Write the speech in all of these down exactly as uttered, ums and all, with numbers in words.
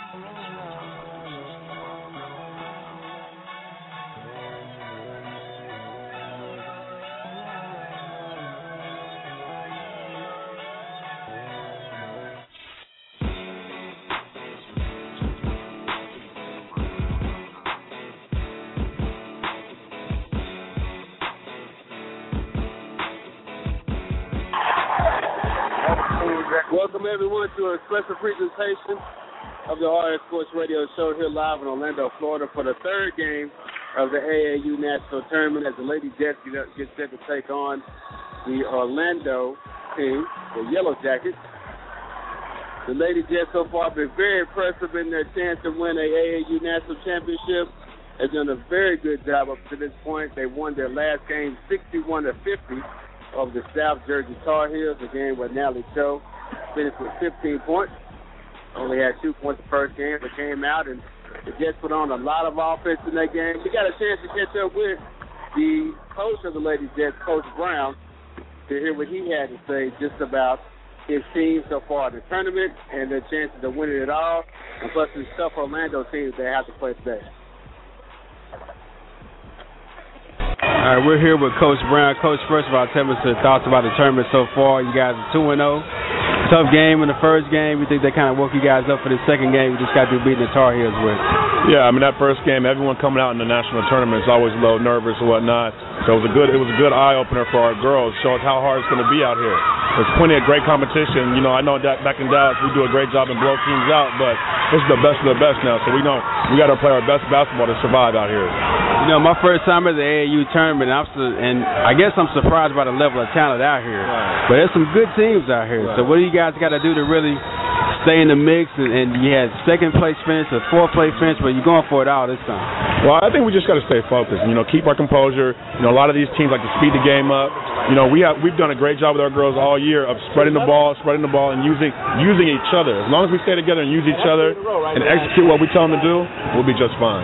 Welcome, everyone, to a special presentation of the R F Sports Radio show here live in Orlando, Florida, for the third game of the A A U National Tournament as the Lady Jets get set to take on the Orlando team, the Yellow Jackets. The Lady Jets so far have been very impressive in their chance to win a A A U National Championship. They've done a very good job up to this point. They won their last game sixty-one to fifty over the South Jersey Tar Heels, a game where Natalie Cho finished with fifteen points. Only had two points the first game, but came out and the Jets put on a lot of offense in that game. We got a chance to catch up with the coach of the Lady Jets, Coach Brown, to hear what he had to say just about his team so far in the tournament and their chances of winning it all, and plus the tough Orlando teams they have to play today. All right, we're here with Coach Brown. Coach, first of all, tell me some thoughts about the tournament so far. You guys are two and oh. Tough game in the first game. We think they kind of woke you guys up for the second game. We just got to beating the Tar Heels with. Yeah, I mean, that first game, everyone coming out in the national tournament is always a little nervous and whatnot. So it was a good, it was a good eye-opener for our girls. Show us how hard it's going to be out here. There's plenty of great competition. You know, I know that back in Dallas we do a great job and blow teams out, but this is the best of the best now. So we know we got to play our best basketball to survive out here. You know, my first time at the A A U tournament, I'm su- and I guess I'm surprised by the level of talent out here. Right. But there's some good teams out here. Right. So what do you guys got to do to really stay in the mix? And, and you had second place finish, a fourth place finish, but you're going for it all this time. Well, I think we just got to stay focused. You know, keep our composure. You know, a lot of these teams like to speed the game up. You know, we have we've done a great job with our girls all year of spreading the ball, spreading the ball, and using using each other. As long as we stay together and use each other and execute what we tell them to do, we'll be just fine.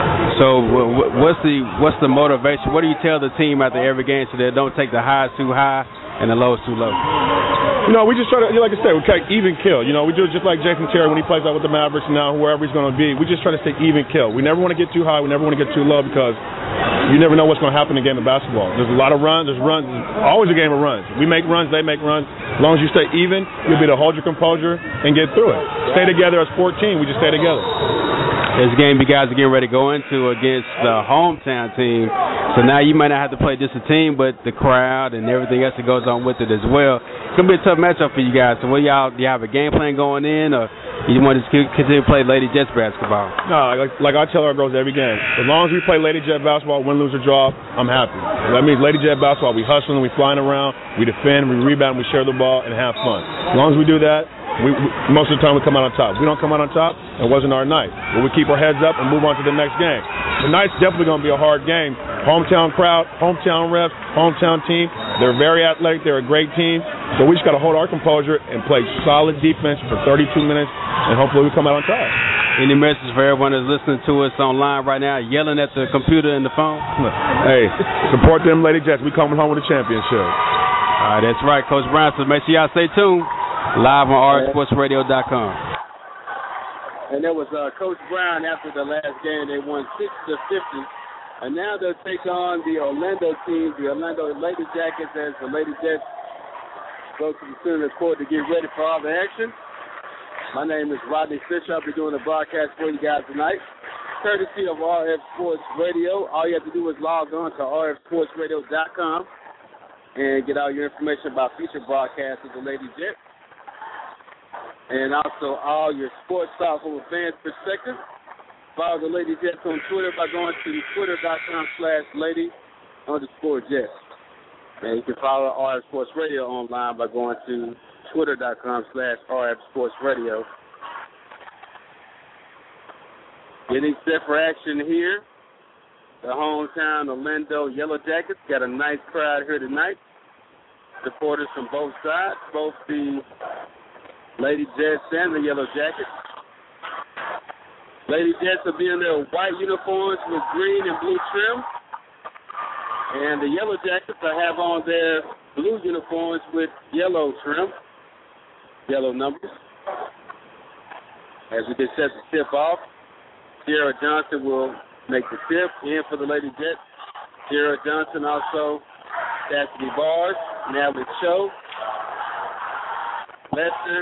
So what's the what's the motivation? What do you tell the team after every game so they don't take the highs too high and the lows too low? You know, we just try to, like I said, we try to even kill. You know, we do it just like Jason Terry when he plays out with the Mavericks and now whoever he's going to be. We just try to stay even kill. We never want to get too high. We never want to get too low because you never know what's going to happen in a game of basketball. There's a lot of runs. There's runs. There's always a game of runs. We make runs. They make runs. As long as you stay even, you'll be able to hold your composure and get through it. Stay together as fourteen. We just stay together. This game you guys are getting ready to go into against the hometown team. So now you might not have to play just a team, but the crowd and everything else that goes on with it as well. It's going to be a tough matchup for you guys. So what y'all, do you have a game plan going in, or you want to continue to play Lady Jets basketball? No, like, like I tell our girls every game, as long as we play Lady Jet basketball, win, lose, or draw, I'm happy. That means Lady Jet basketball, we hustling, we flying around, we defend, we rebound, we share the ball, and have fun. As long as we do that, We, we, most of the time we come out on top. If we don't come out on top, it wasn't our night. But we keep our heads up and move on to the next game. Tonight's definitely going to be a hard game. Hometown crowd, hometown refs, hometown team. They're very athletic. They're a great team. So we just got to hold our composure and play solid defense for thirty-two minutes, and hopefully we come out on top. Any message for everyone that's listening to us online right now, yelling at the computer and the phone? Hey, support them Lady Jets. We coming home with a championship. All right, that's right, Coach Brown. So make sure y'all stay tuned. Live on R F Sports Radio dot com. And there was uh, Coach Brown after the last game. They won six to fifty. And now they'll take on the Orlando team, the Orlando Lady Jackets, as the Lady Jets go to the center of the court to get ready for all the action. My name is Rodney Fisher. I'll be doing the broadcast for you guys tonight, courtesy of R F Sports Radio. All you have to do is log on to R F Sports Radio dot com and get all your information about future broadcasts of the Lady Jets. And also all your sports talk from a fan's perspective. Follow the Lady Jets on Twitter by going to twitter dot com slash lady underscore jets. And you can follow R F Sports Radio online by going to twitter dot com slash R F Sports Radio. Getting set for action here. The hometown Orlando Yellow Jackets got a nice crowd here tonight. Supporters from both sides, both the Lady Jets and the Yellow Jackets. Lady Jets will be in their white uniforms with green and blue trim. And the Yellow Jackets will have on their blue uniforms with yellow trim, yellow numbers. As we get set to tip off, Sierra Johnson will make the tip in for the Lady Jets. Sierra Johnson also, Cassidy Bars, Natalie Cho, Lester,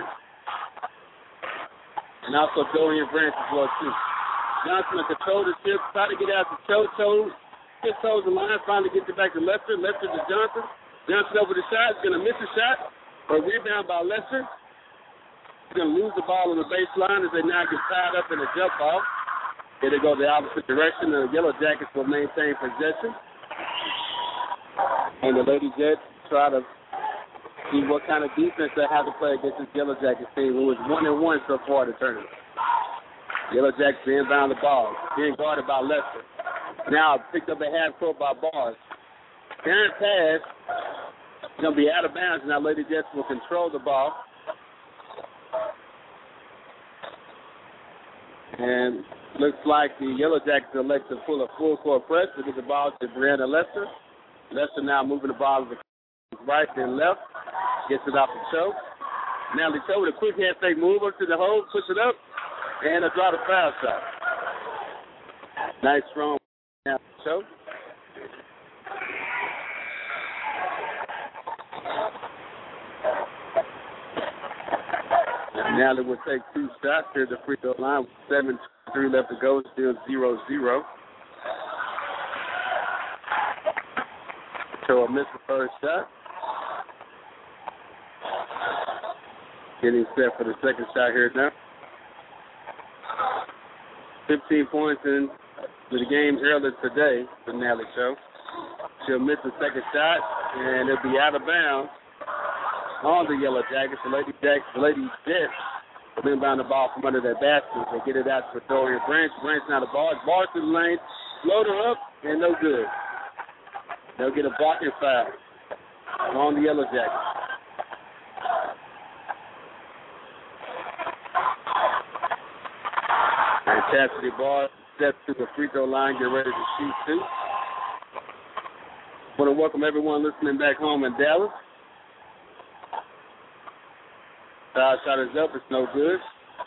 and also Dorian Branch as well, too. Johnson will control the tip, try to get out to Cho. Cho tips over the line, finally gets it back to Lester. Lester to Johnson. Johnson over the shot. He's going to miss the shot. A rebound by Lester. He's going to lose the ball on the baseline as they now get tied up in a jump off. Here they go the opposite direction. The Yellow Jackets will maintain possession. And the Lady Jets try to see what kind of defense they have to play against this Yellow Jackets team, who is one and one so far in the tournament. Yellow Jackets inbound the ball, being guarded by Lester. Now picked up a half court by Bars. Darren pass is going to be out of bounds. Now Lady Jets will control the ball. And looks like the Yellow Jackets elect to pull a full court press to get the ball to Brianna Lester. Lester now moving the ball to the right and left. Gets it off the Cho. Now the Cho with a quick hand fake move up to the hole, puts it up, and a draw the foul shot. Nice strong now Cho. Now they will take two shots here at the free throw line with seven three left to go, still zero zero. So a missed the first shot. Getting set for the second shot here now. fifteen points in the game earlier today for Natalie Cho. She'll miss the second shot, and it'll be out of bounds on the Yellow Jackets. The Lady Jackets, the Lady Jets will inbound the ball from under their basket. They get it out to Dorian Branch. Branch now the ball. Ball to the lane. Float her up, and no good. They'll get a blocking foul on the Yellow Jackets. And Cassidy Ball steps to the free throw line, get ready to shoot two. I want to welcome everyone listening back home in Dallas. Foul shot is up. It's no good.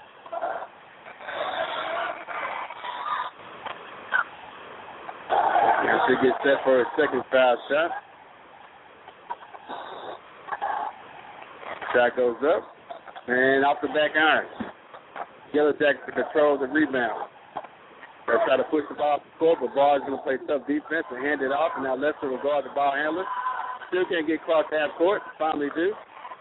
And she gets set for a second foul shot. Shot goes up. And off the back iron. Yellow Jackets to control the rebound. They'll try to push the ball off the court, but Ball is going to play tough defense and hand it off. And now Lester will guard the ball handler. Still can't get across half court. Finally do.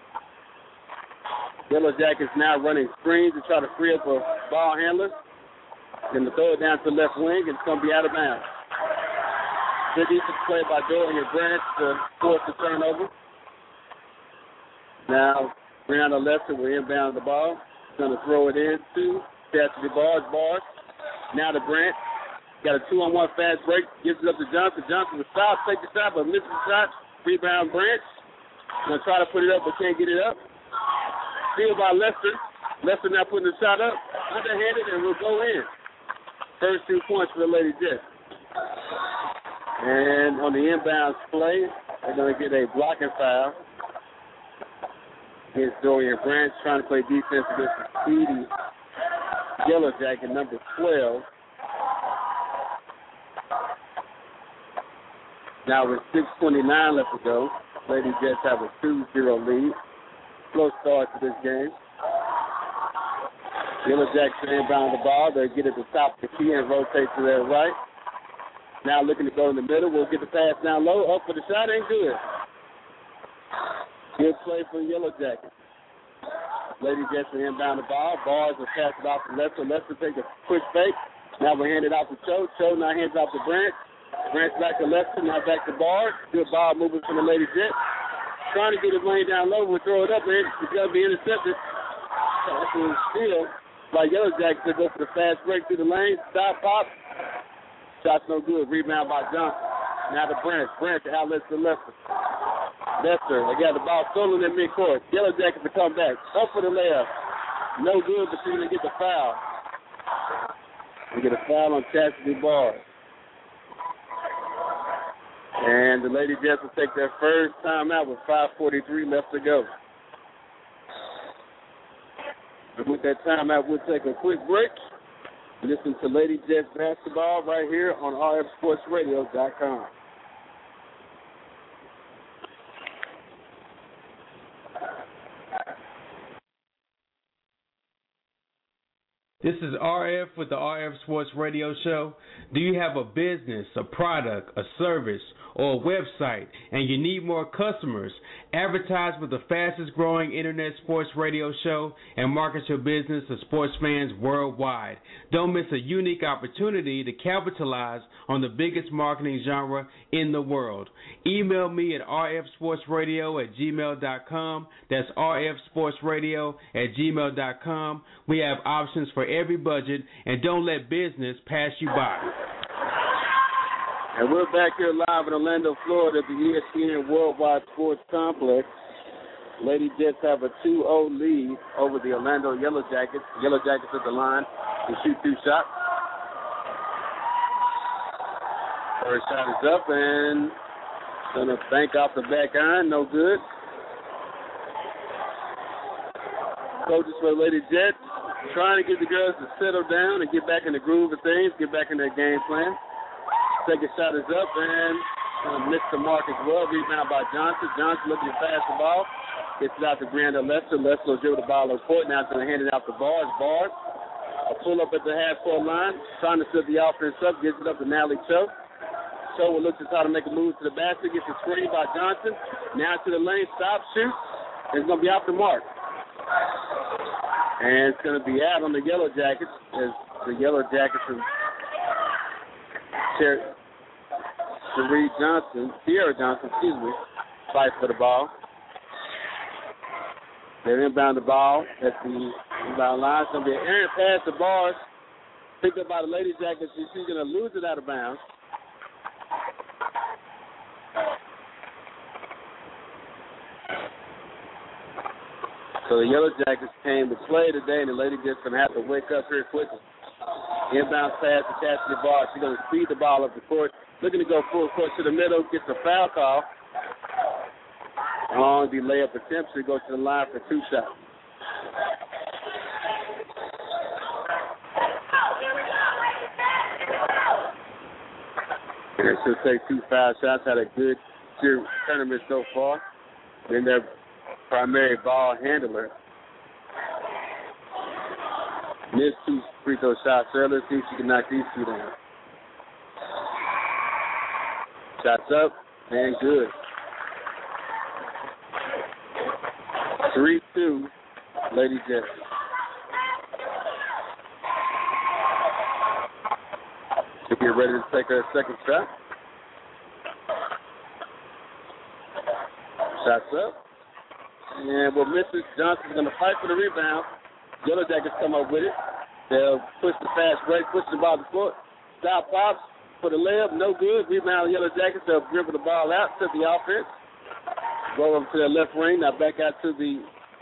Yellow Jackets now running screens to try to free up a ball handler. Then to throw it down to the left wing, and it's going to be out of bounds. Good defense play by Dorian Branch to force the turnover. Now, Brianna Lester will inbound the ball. He's going to throw it in to Cassidy Bars. Bars. Now to Branch. Got a two-on-one fast break. Gives it up to Johnson. Johnson will stop, take the shot, but misses the shot. Rebound Branch. Going to try to put it up, but can't get it up. Steal by Lester. Lester now putting the shot up. Underhanded, and will go in. First two points for the Lady Jets. And on the inbounds play, they're going to get a blocking foul against Dorian Branch, trying to play defense against the speedy Yellow Jacket, number twelve. Now with six twenty-nine left to go, Lady Jets have a two zero lead. Slow start to this game. Yellow Jackets inbound the ball. They get at the top of the key and rotate to their right. Now looking to go in the middle. We'll get the pass down low. Up for the shot. Ain't good. Good play for the Yellow Jackets. Lady Jets will inbound the ball. Bars will pass it off to Lester. Lester takes a quick fake. Now we'll hand it off to Cho. Cho now hands off to Branch. Branch back to Lester. Now back to Bars. Good ball moving from the Lady Jets. Trying to get his lane down low. We'll throw it up. And it's going to be intercepted. That's a steal by Yellow Jackets. They go for the fast break through the lane. Stop, pop. Shot's no good. Rebound by Johnson. Now to Branch. Branch outlets to Lester. Lester, they got the ball stolen in midcourt. Yellow Jackets to come back. Up for the layup. No good, but you're going to get the foul. We get a foul on Cassidy Bars. And the Lady Jets will take their first timeout with five forty-three left to go. And with that timeout, we'll take a quick break. Listen to Lady Jets basketball right here on R F Sports Radio dot com. This is R F with the R F Sports Radio Show. Do you have a business, a product, a service, or a website, and you need more customers? Advertise with the fastest growing internet sports radio show and market your business to sports fans worldwide. Don't miss a unique opportunity to capitalize on the biggest marketing genre in the world. Email me at r f sports radio at gmail dot com. That's r f sports radio at gmail dot com. We have options for every budget, and don't let business pass you by. And we're back here live in Orlando, Florida, at the E S P N Worldwide Sports Complex. Lady Jets have a two oh lead over the Orlando Yellow Jackets. The Yellow Jackets at the line to shoot two shots. First shot is up and going to bank off the back iron. No good. Coaches for the Lady Jets trying to get the girls to settle down and get back in the groove of things, get back in their game plan. Second shot is up and uh, missed the mark as well. Rebound by Johnson. Johnson looking to pass the ball. Gets it out to Brianna Lester. Lester will dribble the ball on court. Now it's going to hand it out to Bars. Bars. A pull up at the half court line. Trying to set the offense up. Gets it up to Natalie Cho. Cho will look to try to make a move to the basket. Gets a screen by Johnson. Now to the lane. Stop, shoot. It's going to be off the mark. And it's going to be out on the Yellow Jackets as the Yellow Jackets are Cherie Johnson, Sierra Johnson, excuse me, fight for the ball. They inbound the ball at the inbound line. It's going to be an errant pass to Bars, picked up by the Lady Jackets. She's going to lose it out of bounds. So the Yellow Jackets came to play today, and the Lady Jackets going to have to wake up here quickly. Inbound pass to Cassidy Bars. She's going to speed the ball up the court. Looking to go full court to the middle. Gets a foul call. Long the layup attempt. She goes to the line for two shots. And she'll take two foul shots. Had a good tournament so far. Been their primary ball handler. Missed two free throw shots earlier. See if she can knock these two down. Shots up and good. three two, Lady Jets. She'll get ready to take her second shot. Shots up. And we'll miss it. Johnson's going to fight for the rebound. Yellow Jackets come up with it. They'll push the fast break, push the ball to the floor. Stop pops for the layup, no good. Rebound Yellow Jackets. They'll dribble the ball out to the offense. Go over to the left wing. Now back out to the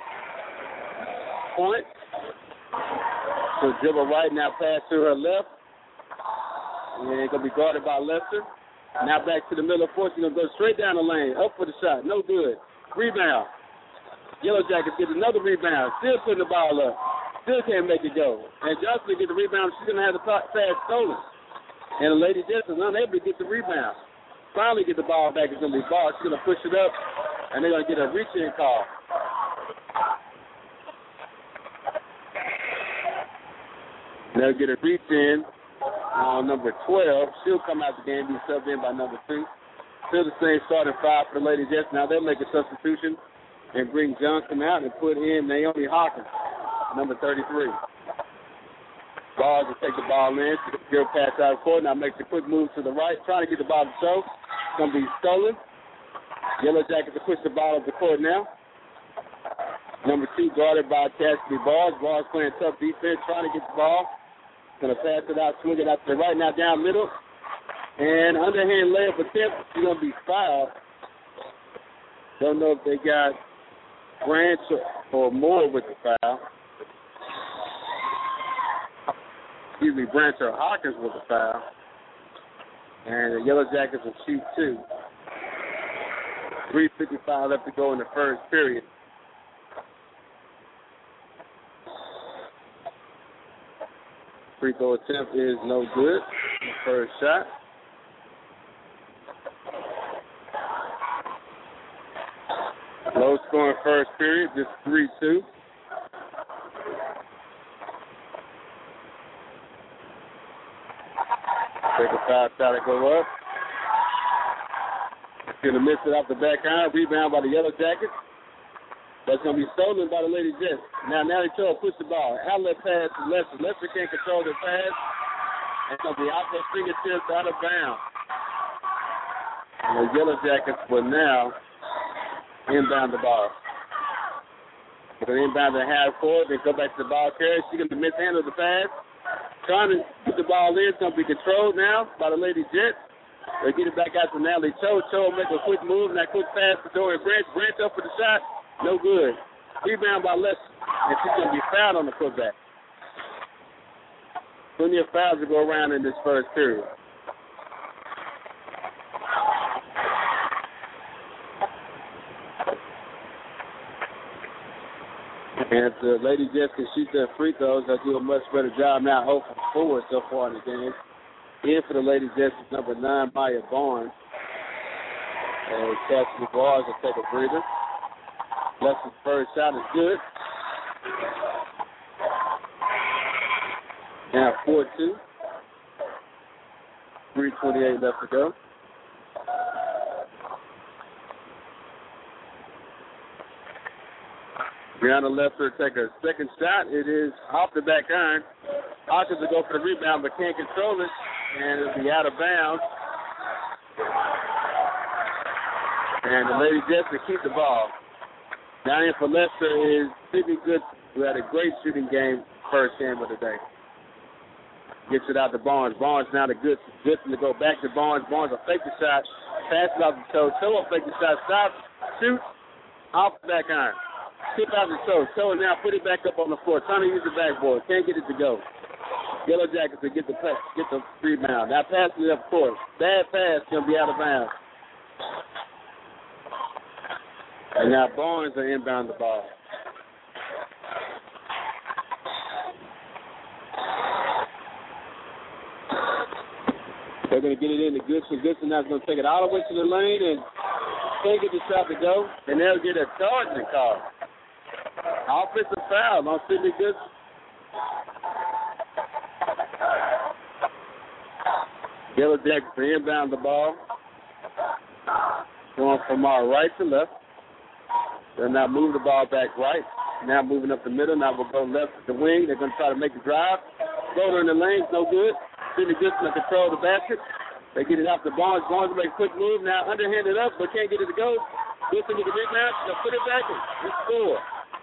point. So dribble right, now pass to her left. And going to be guarded by Lester. Now back to the middle of the court. She's going to go straight down the lane. Up for the shot. No good. Rebound. Yellow Jackets get another rebound. Still putting the ball up. Still can't make it go. And Johnson get the rebound. She's going to have the pass stolen. And the Lady Jets is unable to get the rebound. Finally get the ball back. It's going to be ball. She's going to push it up. And they're going to get a reach-in call. They'll get a reach-in on number twelve. She'll come out the game, be subbed in by number two. Still the same starting five for the Lady Jets. Now they'll make a substitution and bring Johnson out and put in Naomi Hawkins, number thirty-three. Ball to take the ball in. She'll pass out of court. Now makes a quick move to the right, trying to get the ball to show. It's going to be stolen. Yellow Jackets to push the ball up the court now. Number two guarded by Cassidy Bars. Bars playing tough defense, trying to get the ball. Going to pass it out, swing it out to the right, now down middle. And underhand layup attempt. She's going to be fouled. Don't know if they got Branch or Moore with the foul. Excuse me, Branch or Hawkins with the foul. And the Yellow Jackets will shoot two. three fifty-five left to go in the first period. free throw attempt is no good. First shot. Low scoring first period, just three two. Take a foul shot to go up. Gonna miss it off the back iron. Rebound by the Yellow Jackets. That's gonna be stolen by the Lady Jets. Now, Nally Cho push the ball. Outlet pass to Lester. Lester can't control the pass. It's gonna be out their fingertips, out of bounds. And the Yellow Jackets will now inbound the ball. They're gonna inbound the half court. They go back to the ball carrier. She's gonna mishandle the pass. Trying to put the ball in. It's gonna be controlled now by the Lady Jets. They get it back out to Natalie Cho. Cho make a quick move, and that quick pass to Dorian Branch. Branch up for the shot. No good. Rebound by Lester. And she's going to be fouled on the putback. Plenty of fouls to go around in this first period. And if the Lady Jets can shoot their free throws, they'll do a much better job now. zero for four so far in the game. In for the Lady Jets is number nine, Maya Barnes. And Cassidy Bars will take a breather. Lester's first shot is good. Now four two. three twenty-eight left to go. Brianna Lester take a second shot. It is off the back iron. Hawkins will go for the rebound, but can't control it. And it'll be out of bounds. And the Lady Jets will keep the ball. Down in for Lester is Sydney Good, who had a great shooting game first game of the day. Gets it out to Barnes. Barnes now to Goodson. Goodson to go back to Barnes. Barnes will fake the shot. Pass it off the toe. Toe will fake the shot. Stop. Shoot. Off the back iron. Tip out the toe. Toe now put it back up on the floor. Trying to use the backboard. Can't get it to go. Yellow Jackets to get the pass, get the rebound. Now passing it up court. Bad pass going to be out of bounds. And now Barnes will inbound the ball. They're going to get it in to Goodson. Goodson now is going to take it all the way to the lane and can't get the shot to go. And they'll get a charging call. Offensive foul on Sydney Goodson. Yellow Jackets to inbound the ball. Going from our right to left. They'll now move the ball back right. Now moving up the middle. Now we'll go left to the wing. They're going to try to make the drive. Floater in the lane, no good. Sydney Goodson to control the basket. They get it out to Barnes. Barnes will make a quick move. Now underhanded up, but can't get it to go. Goodson with the rebound. They'll put it back and score.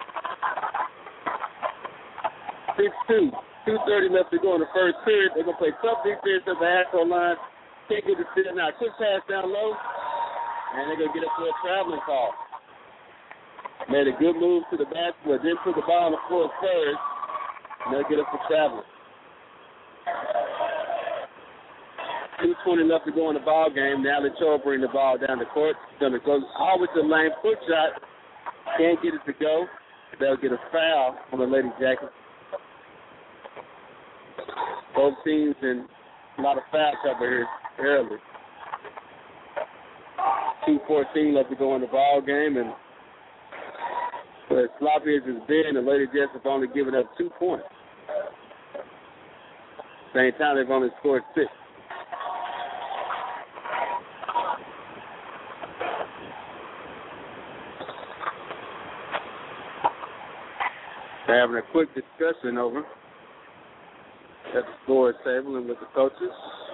six two. two thirty left to go in the first period. They're going to play tough defense at the half-court line. Can't get it to sit now. Quick pass down low. And they're going to get it for a traveling call. Made a good move to the basket, then put the ball on the floor first, and they'll get it for traveling. two twenty left to go in the ball game. Now the Cho bring the ball down the court. He's going to go all with the lane, foot shot. Can't get it to go. They'll get a foul on the Lady Jackets. Both teams in a lot of foul cover here early. two fourteen left to go in the ball game, and as sloppy as it's been, the Lady Jets have only given up two points. Same time, they've only scored six. They're having a quick discussion over at the scorer's table and with the coaches.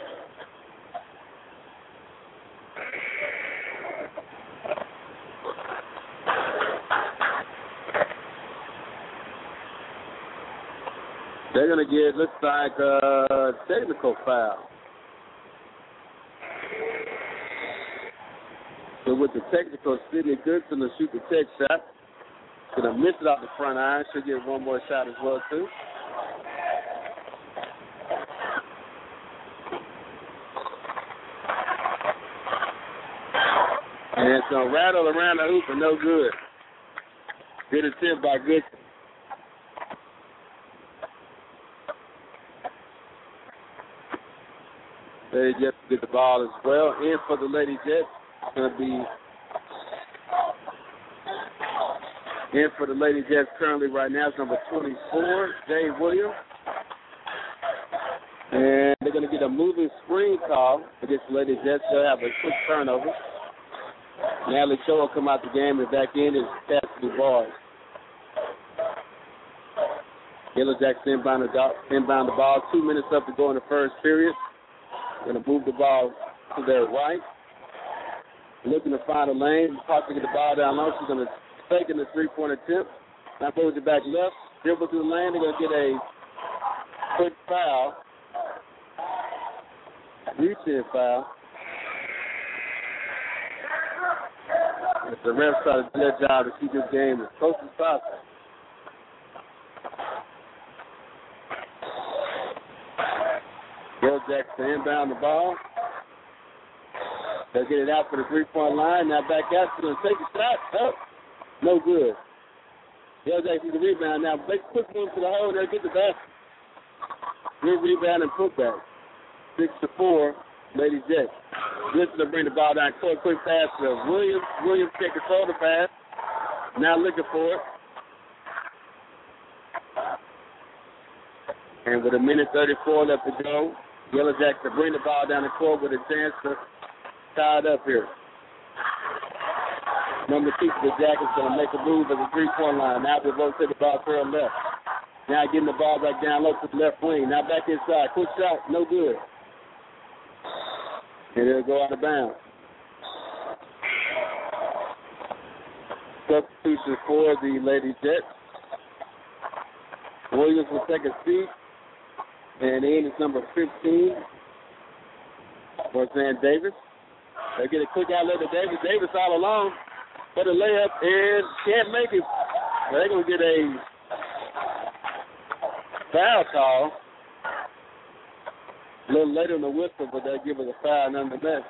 They're going to get, looks like, a technical foul. So with the technical, Sydney Goodson will shoot the tech shot. Going to miss it off the front iron. Should get one more shot as well, too. And it's going to rattle around the hoop and no good. Good attempt by Goodson. Lady Jets get the ball as well. In for the Lady Jets. It's going to be in for the Lady Jets currently right now. It's number twenty-four, Jay Williams. And they're going to get a moving screen call against the Lady Jets. They'll have a quick turnover. Natalie Cho will come out the game, and back in is Cassidy Bars. Yellow Jackets inbound the, inbound the ball. Two minutes up to go in the first period. Going to move the ball to their right. Looking to find a lane. Possibly get the ball down low. She's going to take in the three-point attempt. Now moves it back left. Dribble through the lane. They're going to get a quick foul. Reach-in foul. The refs try to do their job to keep this game as close as possible. Yellow Jackets to inbound the ball. They'll get it out for the three-point line. Now back out. She's going to take a shot. Oh, no good. Yellow Jackets the rebound. Now make a quick move to the hole and they'll get the basket. Good rebound and putback. Six to four, Lady Jets. Listen to bring the ball down. Quick, quick pass to Williams. Williams can't control the pass. Now looking for it. And with a minute thirty-four left to go, Yellow Jackets to bring the ball down the court with a chance to tie it up here. Number two for the Jackets going to make a move at the three-point line. Now they rotate the ball to her left. Now getting the ball back down low to the left wing. Now back inside. Quick shot, no good. And it'll go out of bounds. Substitution for the Lady Jets. Williams will take a seat. And in is number fifteen for Zan Davis. They get a quick outlet to Davis. Davis all alone for the layup and can't make it. They're going to get a foul call. A little later in the whistle, but they'll give it a foul nonetheless.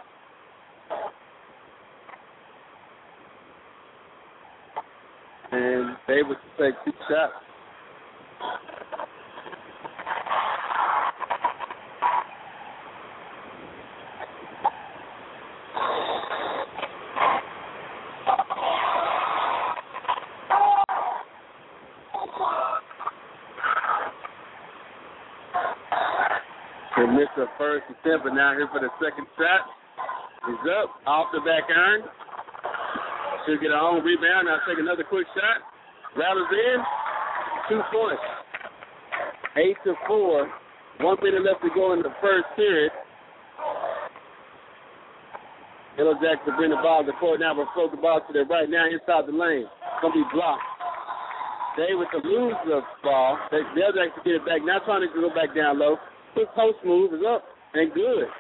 And Davis will take two shots. They missed the first attempt, but now here for the second shot. He's up, off the back iron. She'll get her own rebound. Now take another quick shot. Rattles in. Two points. Eight to four. One minute left to go in the first period. Yellow Jackets will bring the ball to the court now, but float the ball to their right now inside the lane. It's going to be blocked. They with the lose the ball. The Yellow Jackets get it back. Now trying to go back down low. Quick post move is up and good.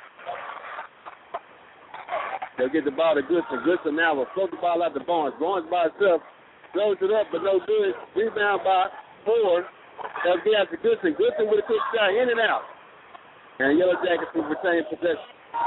They'll get the ball to Goodson. Goodson now will float the ball out to Barnes. Barnes by himself throws it up, but no good. Rebound by four. They'll get out to Goodson. Goodson with a quick shot in and out. And Yellow Jackets will retain possession.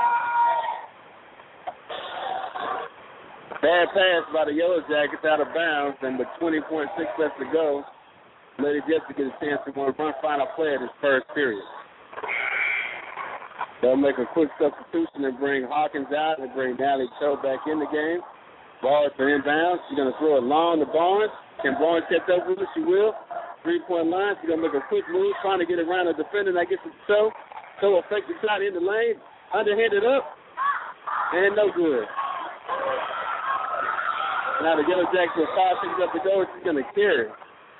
Bad pass by the Yellow Jackets out of bounds, and with twenty point six left to go, Lady Jets to get a chance to run final play of this first period. They'll make a quick substitution and bring Hawkins out and bring Natalie Cho back in the game. Ball to inbounds. She's going to throw it long to Barnes. Can Barnes catch up with her? She will. Three-point line. She's going to make a quick move, trying to get around the defender. That gets it to Cho. Cho will fake the shot in the lane. Underhanded up. And no good. Now the Yellow Jackets with five seconds up to go. She's going to carry.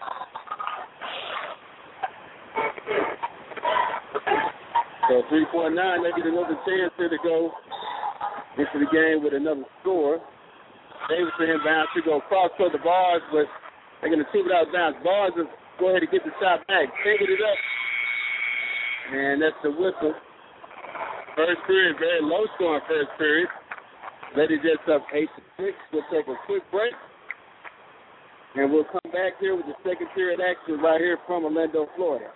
So three point nine, they get another chance here to go into the game with another score. Davis to inbound to go across toward the bars, but they're going to tip it out of bounds. Bars will go ahead and get the shot back. Taking it up. And that's the whistle. First period, very low scoring first period. Lady Jets up eight to six. We'll take a quick break. And we'll come back here with the second period action right here from Orlando, Florida.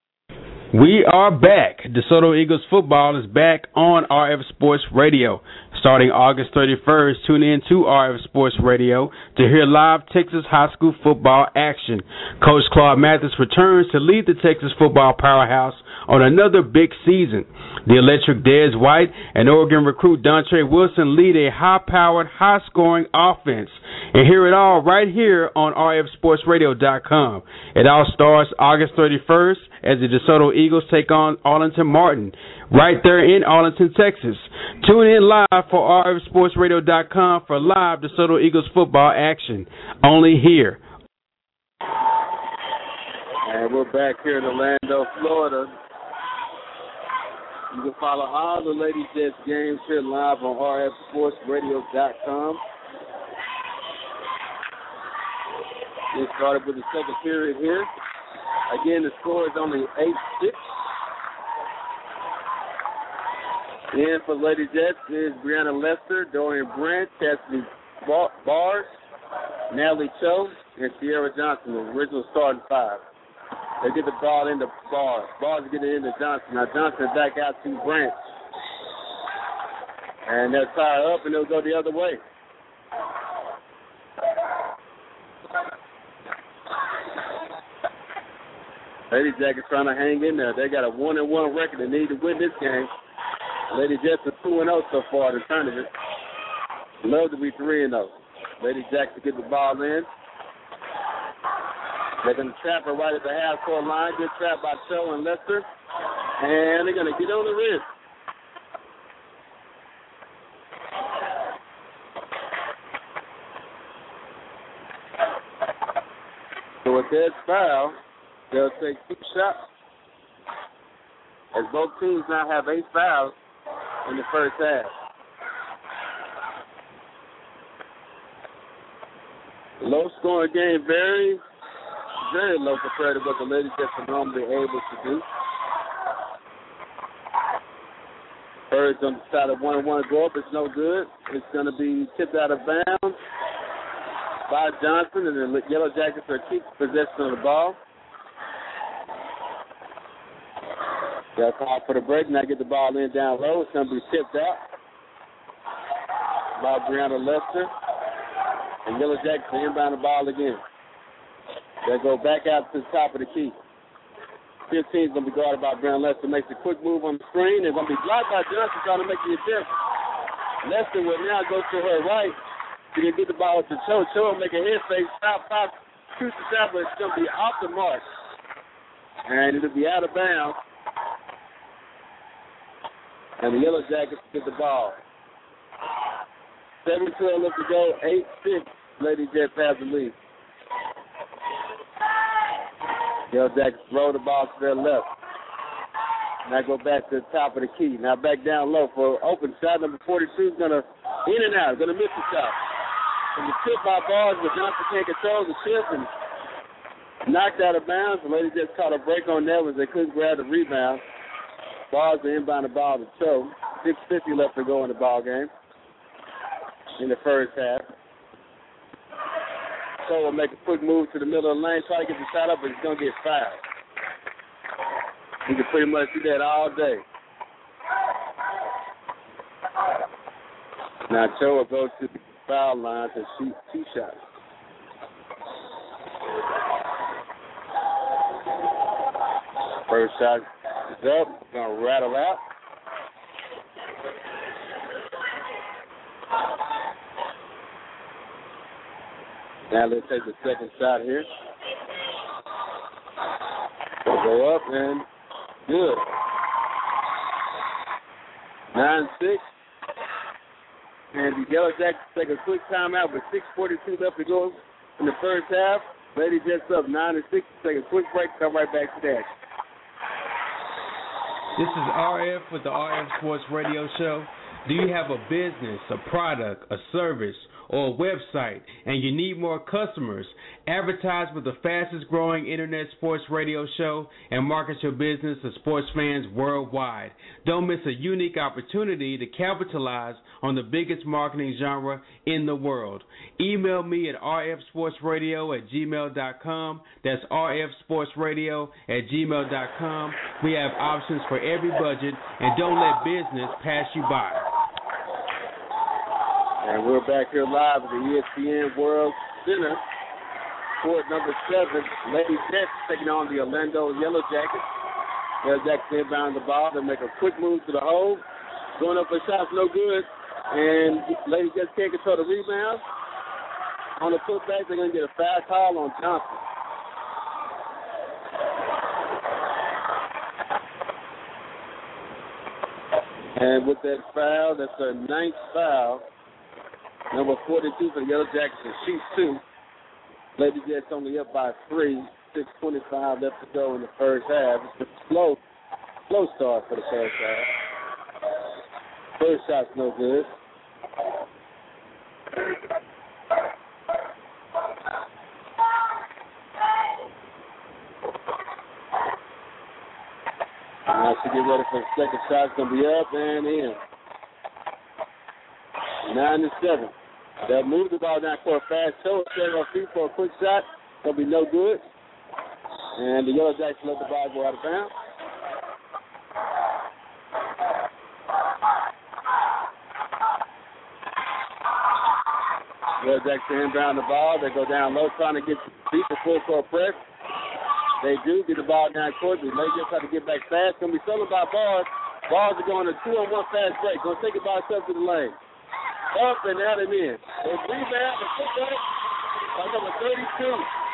We are back. DeSoto Eagles football is back on R F Sports Radio. Starting August thirty-first, tune in to R F Sports Radio to hear live Texas high school football action. Coach Claude Mathis returns to lead the Texas football powerhouse on another big season. The electric Dez White and Oregon recruit Dontre Wilson lead a high-powered, high-scoring offense. And hear it all right here on R F Sports Radio dot com. It all starts August thirty-first as the DeSoto Eagles take on Arlington Martin right there in Arlington, Texas. Tune in live for R F Sports Radio dot com for live DeSoto Eagles football action. Only here. And we're back here in Orlando, Florida. You can follow all the Lady Jets games here live on R F Sports Radio dot com. Get started with the second period here. Again, the score is only eight six. In for Lady Jets is Brianna Lester, Dorian Brandt, Cassidy Bars, Natalie Cho, and Sierra Johnson, the original starting five. They get the ball into Bars. Bars get it into Johnson. Now Johnson back out to Brandt. And they'll tie up and they'll go the other way. Lady Jackets trying to hang in there. They got a one and one record. They need to win this game. Lady Jets are two and zero so far in the tournament. Love to be three and zero. Lady Jacks to get the ball in. They're going to trap her right at the half court line. Good trap by Cho and Lester, and they're going to get on the wrist. So with that foul, they'll take two shots. As both teams now have eight fouls in the first half. Low scoring game, very, very low compared to what the Lady Jets are normally able to do. Birds on the side of one and one go up. It's no good. It's going to be tipped out of bounds by Johnson, and the Yellow Jackets are keeping possession of the ball. They'll call for the break. Now get the ball in down low. It's going to be tipped out by Brianna Lester. And Yellow Jackets will inbound the ball again. They'll go back out to the top of the key. fifteen's going to be guarded by Brianna Lester. Makes a quick move on the screen. They're going to be blocked by Johnson trying to make the attempt. Lester will now go to her right. She can get the ball to Cho. Cho will make a head fake. Stop, pop, shoots the shot, but it's going to be off the mark. And it'll be out of bounds. And the Yellow Jackets get the ball. seven twelve left to go, eight six. Lady Jets have the lead. Yellow Jackets throw the ball to their left. Now go back to the top of the key. Now back down low for open shot. Number forty-two is going to in and out. Going to miss the shot. From the tip by Bars, but Johnson can't control the tip and knocked out of bounds. The Lady Jets caught a break on that as they couldn't grab the rebound. Bars are inbound the ball to Cho. six fifty left to go in the ball game in the first half. Cho will make a quick move to the middle of the lane, try to get the shot up, but he's going to get fouled. You can pretty much see that all day. Now Cho will go to the foul line to shoot two shots. First shot is up. It's going to rattle out. Now let's take the second shot here. We'll go up and good. nine six. And the Yellow Jackets take a quick timeout with six forty-two left to go in the first half. Lady Jets up nine to six. Take a quick break. Come right back to that. This is R F with the R F Sports Radio Show. Do you have a business, a product, a service, or a website, and you need more customers? Advertise with the fastest growing internet sports radio show and market your business to sports fans worldwide. Don't miss a unique opportunity to capitalize on the biggest marketing genre in the world. Email me at r f sports radio at gmail dot com. That's r f sports radio at gmail dot com. We have options for every budget, and don't let business pass you by. And we're back here live at the E S P N World Center. Court number seven, Lady Jets taking on the Orlando Yellow Jackets. Yellow Jackets inbound the ball. They make a quick move to the hole. Going up for shots, no good. And Lady Jets can't control the rebound. On the putback, they're going to get a foul call on Johnson. And with that foul, that's their ninth foul. Number forty-two for the Yellow Jackets to shoot two. Lady Jets only up by three. six twenty-five left to go in the first half. It's a slow, slow start for the first half. First shot's no good. Now she get ready for the second shot. It's going to be up and in. Nine to seven. They'll move the ball down court fast. Show set on feet for a quick shot. Going to be no good. And the Yellow Jackets let the ball go out of bounds. Yellow Jackets inbound the ball. They go down low trying to get deep for full court press. They do get the ball down court. They just have to get back fast. Going to be stolen by Bars. Bars are going to two-on-one fast break. Going to take it by itself to the lane. Up and out and in. They rebound and put that by number thirty-two.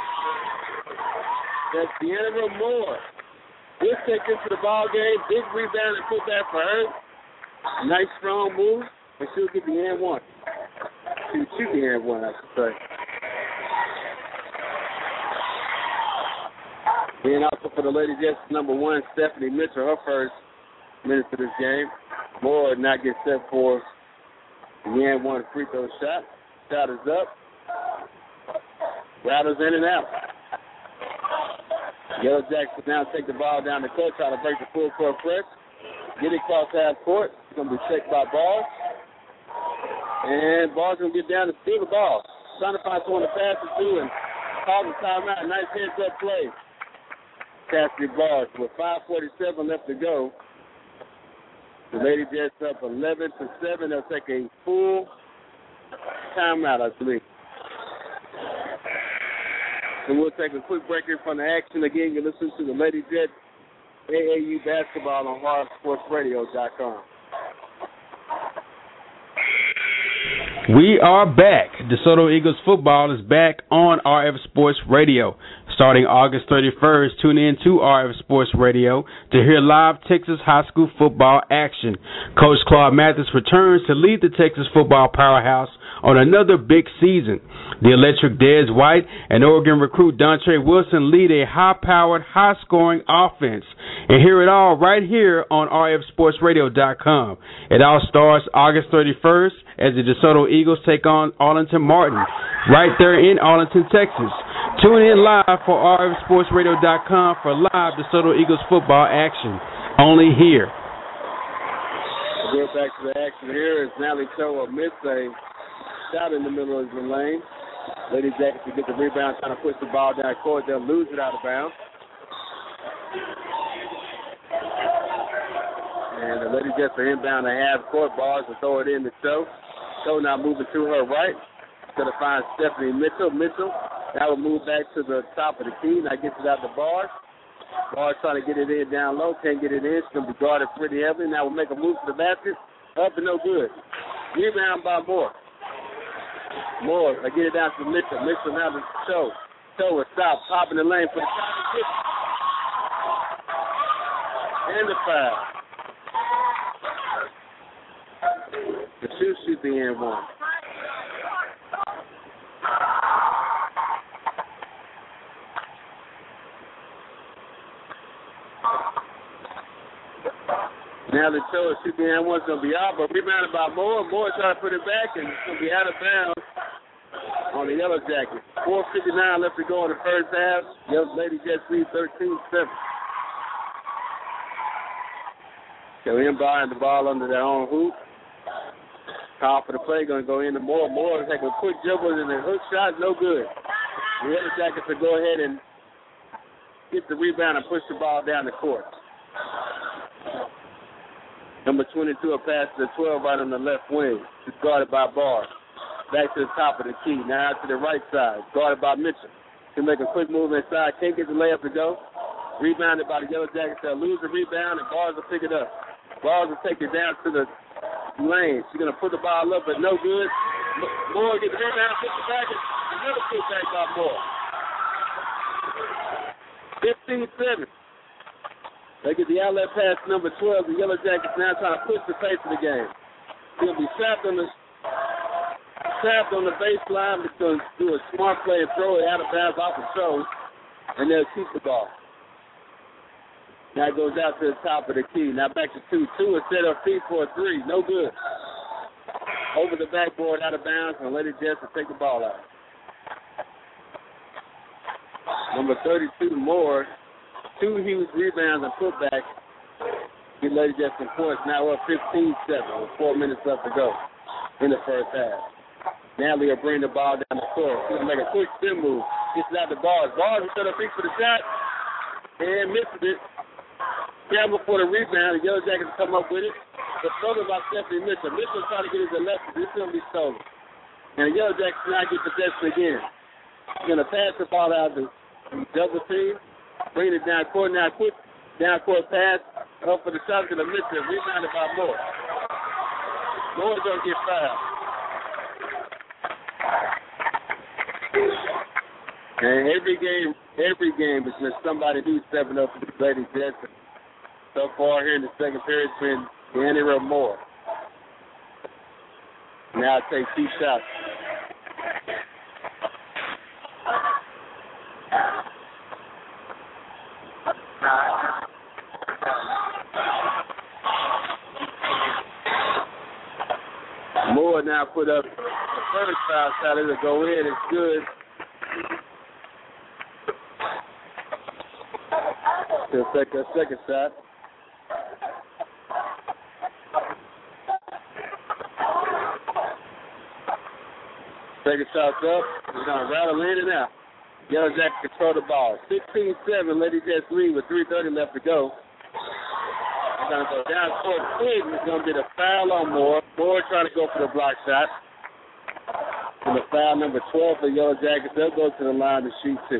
That's Deanna Moore. This takes into the ball game. Big rebound and put that for her. Nice strong move. And she'll get the and one. She'll shoot the and one, I should say. Being also for the Lady Jets, number one, Stephanie Mitchell, her first minutes of this game. Moore not get set for the and one free throw shot. Shot is up. Rattles in and out. Yellow Jackets now take the ball down the court, try to break the full court press. Get it across half court. It's going to be checked by Ball. And Ball's going to get down and steal the ball. Trying to find someone to pass it to and call the timeout. Nice heads-up play. Cassidy Ball with five forty-seven left to go. The Lady Jets up eleven to seven. They'll take a full timeout, I believe. And we'll take a quick break here from the action. Again, you listen to the Lady Jets A A U basketball on hard sports radio dot com. We are back. DeSoto Eagles football is back on R F Sports Radio. Starting August thirty-first, tune in to R F Sports Radio to hear live Texas high school football action. Coach Claude Mathis returns to lead the Texas football powerhouse on another big season. The electric Dez White and Oregon recruit Dontre Wilson lead a high-powered, high-scoring offense. And hear it all right here on R F Sports Radio dot com. It all starts August thirty-first as the DeSoto Eagles take on Arlington Martin right there in Arlington, Texas. Tune in live for R F Sports Radio dot com for live DeSoto Eagles football action. Only here. We're back to the action here as Natalie Choa missed a shot in the middle of the lane. Lady Jackets to get the rebound, trying to push the ball down court. They'll lose it out of bounds. And the Lady Jets are inbound to half court. Bars to throw it in the show. Show now moving to her right. Going to find Stephanie Mitchell. Mitchell, that will move back to the top of the key. Now gets it out the Bars. Bars trying to get it in down low. Can't get it in. She's going to be guarded pretty heavily. Now we'll make a move to the basket. Up and no good. Rebound by Moore. Moore, I get it down to Mitchell. Mitchell now to Show. Show is stop. Top in the lane for the shot. And the foul. The shoe shoot the end one. Now the show is shoot the end one's going to be out, but rebounded by Moore. Moore trying to put it back, and it's going to be out of bounds on the Yellow Jackets. four fifty-nine left to go in the first half. Yellow Lady Jets lead thirteen seven. So inbound the ball under their own hoop. Call for the play, going to go into Moore. Moore take a quick dribble and a hook shot, no good. The Yellow Jackets will go ahead and get the rebound and push the ball down the court. Number twenty-two will pass to the twelve right on the left wing. It's guarded by Barr. Back to the top of the key. Now out to the right side. Guarded by Mitchell. Can make a quick move inside. Can't get the layup to go. Rebounded by the Yellow Jackets. They'll lose the rebound, and Bars will pick it up. Bars will take it down to the lane. She's going to put the ball up, but no good. Moore gets the rebound, puts it back, and another putback by Moore. fifteen seven. They get the outlet pass number twelve. The Yellow Jackets now trying to push the pace of the game. He'll be trapped on the trapped on the baseline because do a smart play and throw it out of bounds off the toe, and they'll keep the ball. Now it goes out to the top of the key. Now back to two. Two instead of feet for a three. No good. Over the backboard, out of bounds, and Lady Jets will take the ball out. Number thirty-two, Moore. Two huge rebounds and putback. Get Lady Jets some points. Now we're up fifteen seven with four minutes left to go in the first half. Natalie will bring the ball down the court. She'll make a quick spin move. Gets it out the bars. Bars instead of feet for the shot. And misses it. Scramble for the rebound. The Yellow Jackets come up with it. The stolen by Stephanie Mitchell. Mitchell trying to get his left. This is going to be stolen. And the Yellow Jackets now get possession again. He's going to pass the ball out to double team. Bring it down court. Now quick down court pass. Up for the shot to the Mitchell. Rebounded by Moore. Moore's going to get fouled. And every game, every game has been somebody who's stepping up for the Lady Jets. So far here in the second period, it's been Deanna Moore. Now take two shots. Moore now put up the first foul shot. It'll go in. It's good. She'll take that second shot. Second shot's up. We're going to rattle in and out. Yellow Jackets control the ball. sixteen seven, Lady Jets lead with three thirty left to go. They're going to go down court quick. It's going to be the foul on Moore. Moore trying to go for the block shot. And the foul number twelve for Yellow Jackets. They'll go to the line to shoot two.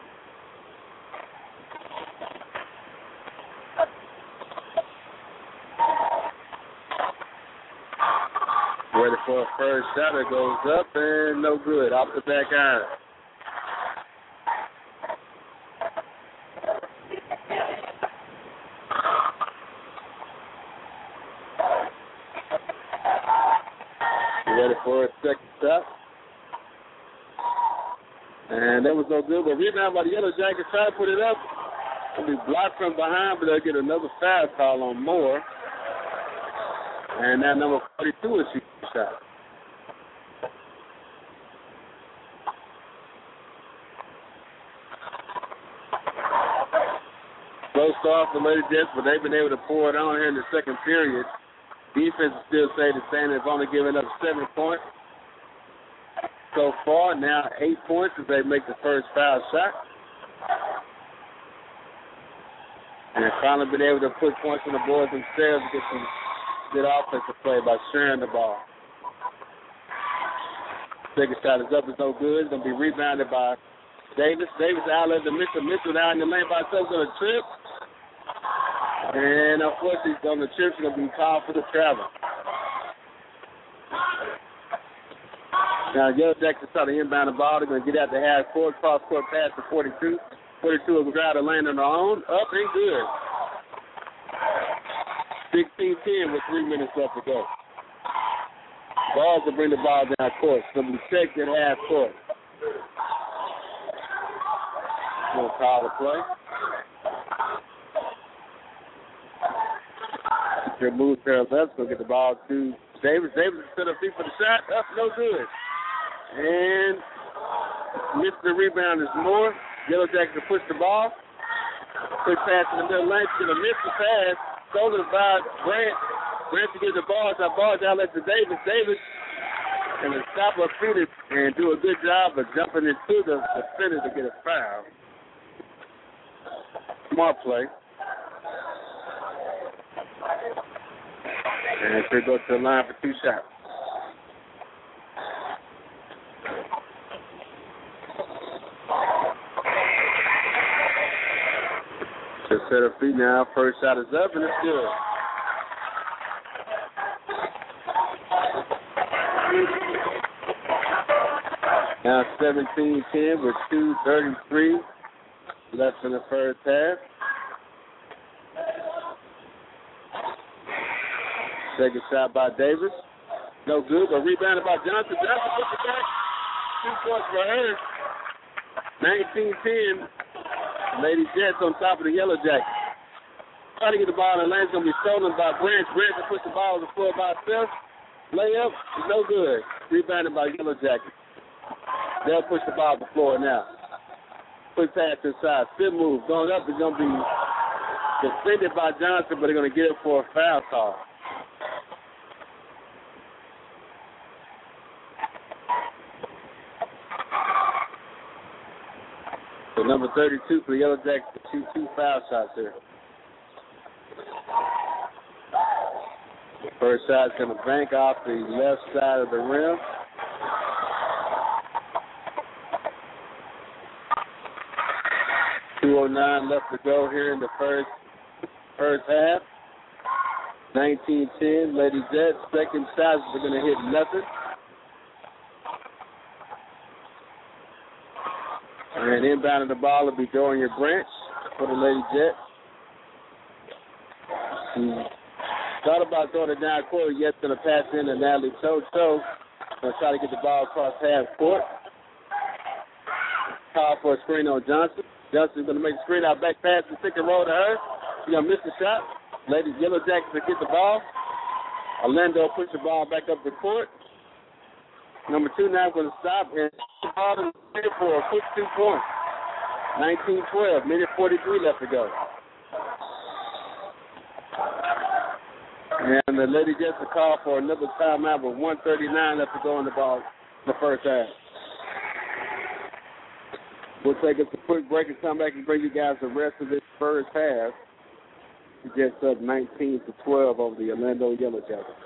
Ready for a first shot. It goes up and no good. Off the back iron. Ready for a second shot. And that was no good. But rebound by the Yellow Jackets. Try to put it up. It'll be blocked from behind, but they'll get another foul call on Moore. And now number forty-two is shooting the shot. Slow start for Lady Jets, but they've been able to pour it on here in the second period. Defense is still staying the same. They've only given up seven points so far. Now eight points as they make the first foul shot. And they've finally been able to put points on the board themselves to get some good offensive play by sharing the ball. Second shot is up. It's no good. It's going to be rebounded by Davis. Davis outlet to Mitchell. Mitchell out in the lane by himself. Going to trip. And unfortunately, on the trip, he's going to be called for the travel. Now, Yellow Jackets try to inbound the ball. They're going to get out the half court. Cross court pass to forty-two. forty-two will grab the lane on their own. Up and good. sixteen ten with three minutes left to go. Balls will bring the ball down court. So we check at half court. We'll call the play. Their move to her left, so get the ball to Davis. Davis is set up feet for the shot. Up, no good. And missed the rebound is Moore. Yellow Jackets push the ball. Quick pass in the middle lane. She's going to miss the pass. Stolen by Grant. Grant to get the ball. That ball outlet to Davis. Davis and to stop her feet and do a good job of jumping into the defender to get a foul. Smart play. And she'll go to the line for two shots. Set her feet now. First shot is up, and it's good. Now seventeen ten with two thirty-three left in the first half. Second shot by Davis. No good, but rebounded by Johnson. Johnson puts it back. Two points for her. nineteen ten. Lady Jets on top of the Yellow Jackets. Trying to get the ball in the lane. It's going to be stolen by Branch. Branch will push the ball on the floor by herself. Layup is no good. Rebounded by Yellow Jackets. They'll push the ball on the floor now. Quick pass inside. Spin move. Going up is going to be defended by Johnson, but they're going to get it for a foul call. So number thirty-two for the Yellow Jackets to shoot two foul shots here. First shot's going to bank off the left side of the rim. two oh nine left to go here in the first first half. nineteen ten, Lady Jets. Second shots are going to hit nothing. And inbounding the ball will be Dorian Branch for the Lady Jets. She thought about throwing it down court, yet going to pass in to Natalie Cho. Cho going to try to get the ball across half court. Call for a screen on Johnson. Johnson's going to make the screen out, back pass and stick and roll to her. She's going to miss the shot. Ladies Yellow Jackets will get the ball. Orlando push the ball back up the court. Number two now going to stop and the ball in for a quick two points. nineteen twelve, minute forty-three left to go. And the Lady Jets will call for another timeout with one thirty-nine left to go in the ball in the first half. We'll take us a quick break and come back and bring you guys the rest of this first half. The Jets up nineteen to twelve over the Orlando Yellow Jackets.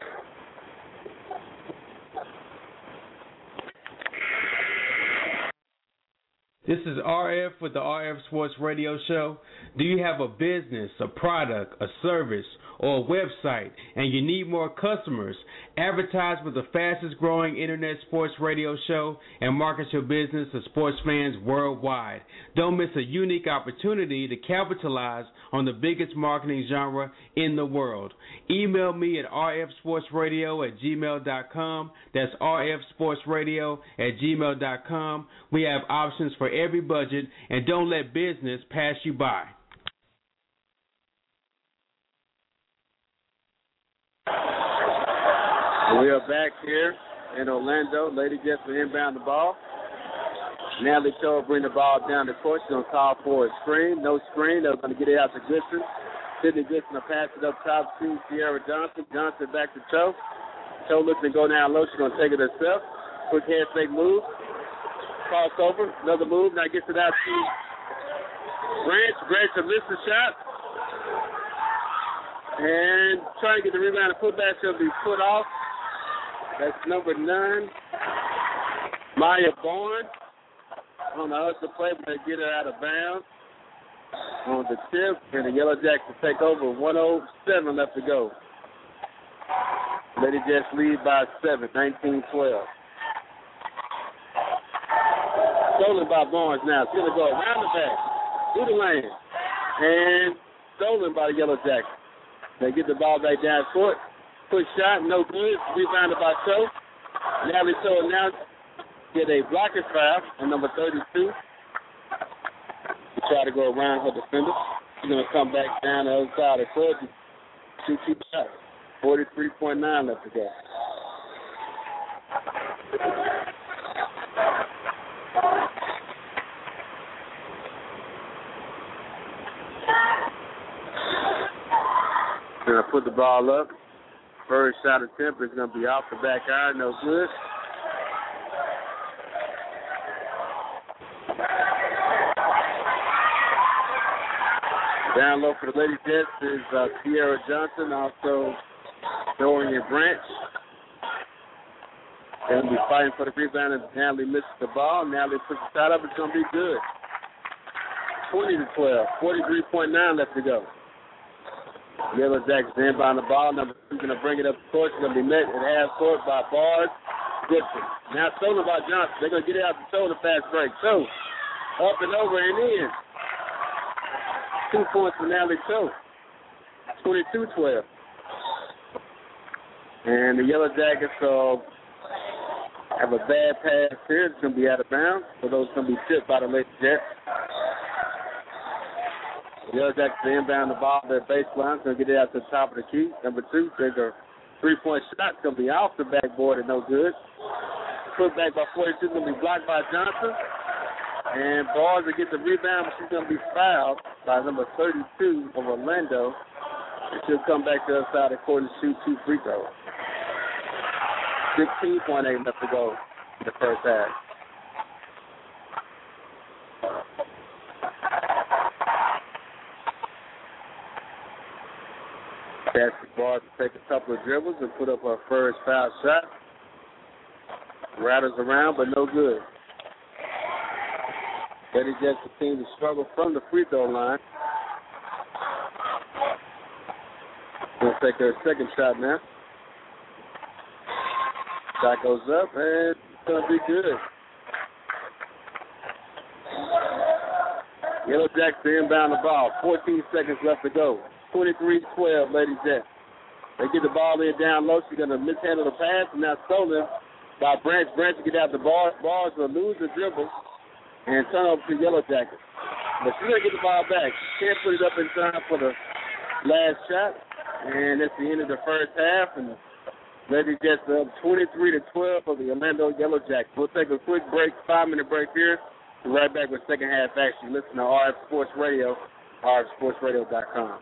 This is R F with the R F Sports Radio Show. Do you have a business, a product, a service, or a website, and you need more customers? Advertise with the fastest growing internet sports radio show and market your business to sports fans worldwide. Don't miss a unique opportunity to capitalize on the biggest marketing genre in the world. Email me at r f sports radio at gmail dot com. That's r f sports radio at gmail dot com. We have options for every budget, and don't let business pass you by. We are back here in Orlando. Lady Jets will inbound the ball. Natalie Cho will bring the ball down the court. She's going to call for a screen. No screen. They're going to get it out to Gibson. Sydney Gibson will pass it up top to Sierra Johnson. Johnson back to Cho. Cho looks to go down low. She's going to take it herself. Quick head fake move. Crossover. Another move. Now gets it out to Branch. Branch will miss the shot. And trying to get the rebound and put back. She'll be put off. That's number nine, Maya Bourne. On the other play, but they get her out of bounds on the tip, and the Yellow Jackets take over. one oh seven left to go. Lady Jets lead by seven, nineteen twelve. Stolen by Barnes now. It's going to go around the back, through the lane, and stolen by the Yellow Jackets. They get the ball back down court. Quick shot, no good. Rebounded by Cho. Natalie Cho now get a blocker foul on number thirty-two. To try to go around her defender. She's going to come back down the other side of the court and shoot two shots. forty-three point nine left to go. Going to put the ball up. First shot attempt is going to be off the back iron, no good. Down low for the Lady Jets is uh, Sierra Johnson, also Dorian Branch. They're going to be fighting for the rebound, and Natalie misses the ball. Natalie puts the shot up. It's going to be good. twenty to twelve. forty-three point nine left to go. Yellow Jackets inbound the ball. Number two going to bring it up the court. It's going to be met at half court by Bars. Gibson. Now stolen by Johnson. They're going to get it out the shoulder fast break. So, up and over and in. Two points for Natalie Cho. twenty-two twelve. And the Yellow Jackets uh, have a bad pass here. It's going to be out of bounds. So those going to be tipped by the Lady Jets. The Yellow Jackets inbound the ball to their baseline. Going to get it out to the top of the key. Number two, there's a three-point shot. Going to be off the backboard and no good. Put back by forty-two. Going to be blocked by Johnson. And Bars will get the rebound, but she's going to be fouled by number thirty-two of Orlando. And she'll come back to the other side of the court and shoot two free throws. sixteen point eight left to go in the first half. Cassie Bars to take a couple of dribbles and put up her first foul shot. Rattles around, but no good. Lady Jets continue to struggle from the free throw line. Going to take her second shot now. Shot goes up, and it's going to be good. Yellow Jackets inbound the ball. fourteen seconds left to go. twenty-three twelve, Lady Jets. They get the ball in down low. She's going to mishandle the pass, and now stolen by Branch. Branch will get out the ball. Bars will lose the dribble and turn over to Yellow Jackets. But she's going to get the ball back. She can't put it up in time for the last shot. And that's the end of the first half. And Lady Jets up twenty-three to twelve for the Orlando Yellow Jackets. We'll take a quick break, five-minute break here. We'll be right back with second half action. Listen to R F Sports Radio, R F sports radio dot com.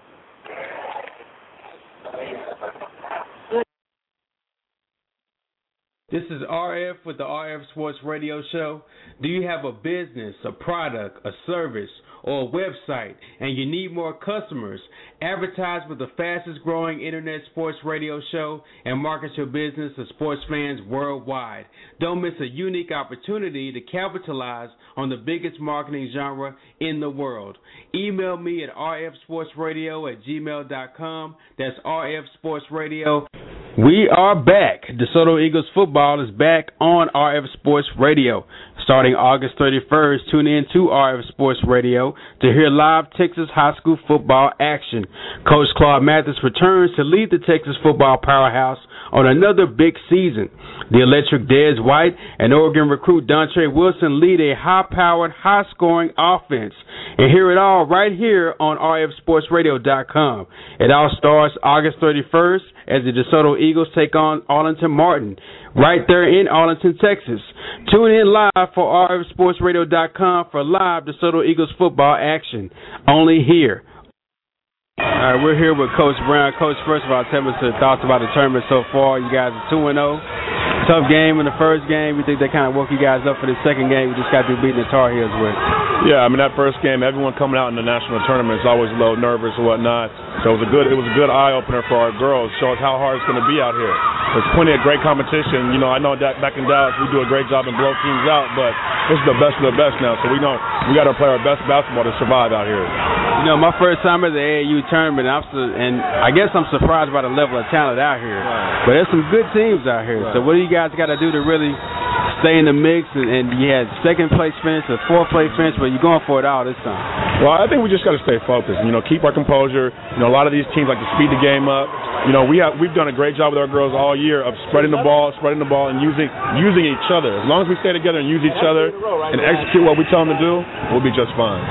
This is R F with the R F Sports Radio Show. Do you have a business, a product, a service, or a website, and you need more customers? Advertise with the fastest growing internet sports radio show and market your business to sports fans worldwide. Don't miss a unique opportunity to capitalize on the biggest marketing genre in the world. Email me at r f sports radio at gmail dot com. That's R F Sports Radio. We are back. DeSoto Eagles football is back on R F Sports Radio. Starting August thirty-first, tune in to R F Sports Radio to hear live Texas high school football action. Coach Claude Mathis returns to lead the Texas football powerhouse on another big season. The electric Dez White and Oregon recruit Dontre Wilson lead a high-powered, high-scoring offense. And hear it all right here on R F sports radio dot com. It all starts August thirty-first as the DeSoto Eagles take on Arlington Martin right there in Arlington, Texas. Tune in live for R F sports radio dot com for live DeSoto Eagles football action. Only here. All right, we're here with Coach Brown. Coach, first of all, tell us your thoughts about the tournament so far. You guys are two and oh. Tough game in the first game. We think they kind of woke you guys up for the second game. We just got through beating the Tar Heels with. Yeah, I mean, that first game, everyone coming out in the national tournament is always a little nervous and whatnot. So it was a good, it was a good eye-opener for our girls. Show us how hard it's going to be out here. There's plenty of great competition. You know, I know that back in Dallas we do a great job and blow teams out, but this is the best of the best now. So we know we got to play our best basketball to survive out here. You know, my first time at the A A U tournament, I'm su- and I guess I'm surprised by the level of talent out here. Right. But there's some good teams out here. Right. So what do you guys got to do to really stay in the mix? And, and you had second place finish, a fourth place finish, but you're going for it all this time. Well, I think we just got to stay focused. You know, keep our composure. You know, a lot of these teams like to speed the game up. You know, we have we've done a great job with our girls all year of spreading the ball, spreading the ball, and using using each other. As long as we stay together and use each other and execute what we tell them to do, we'll be just fine.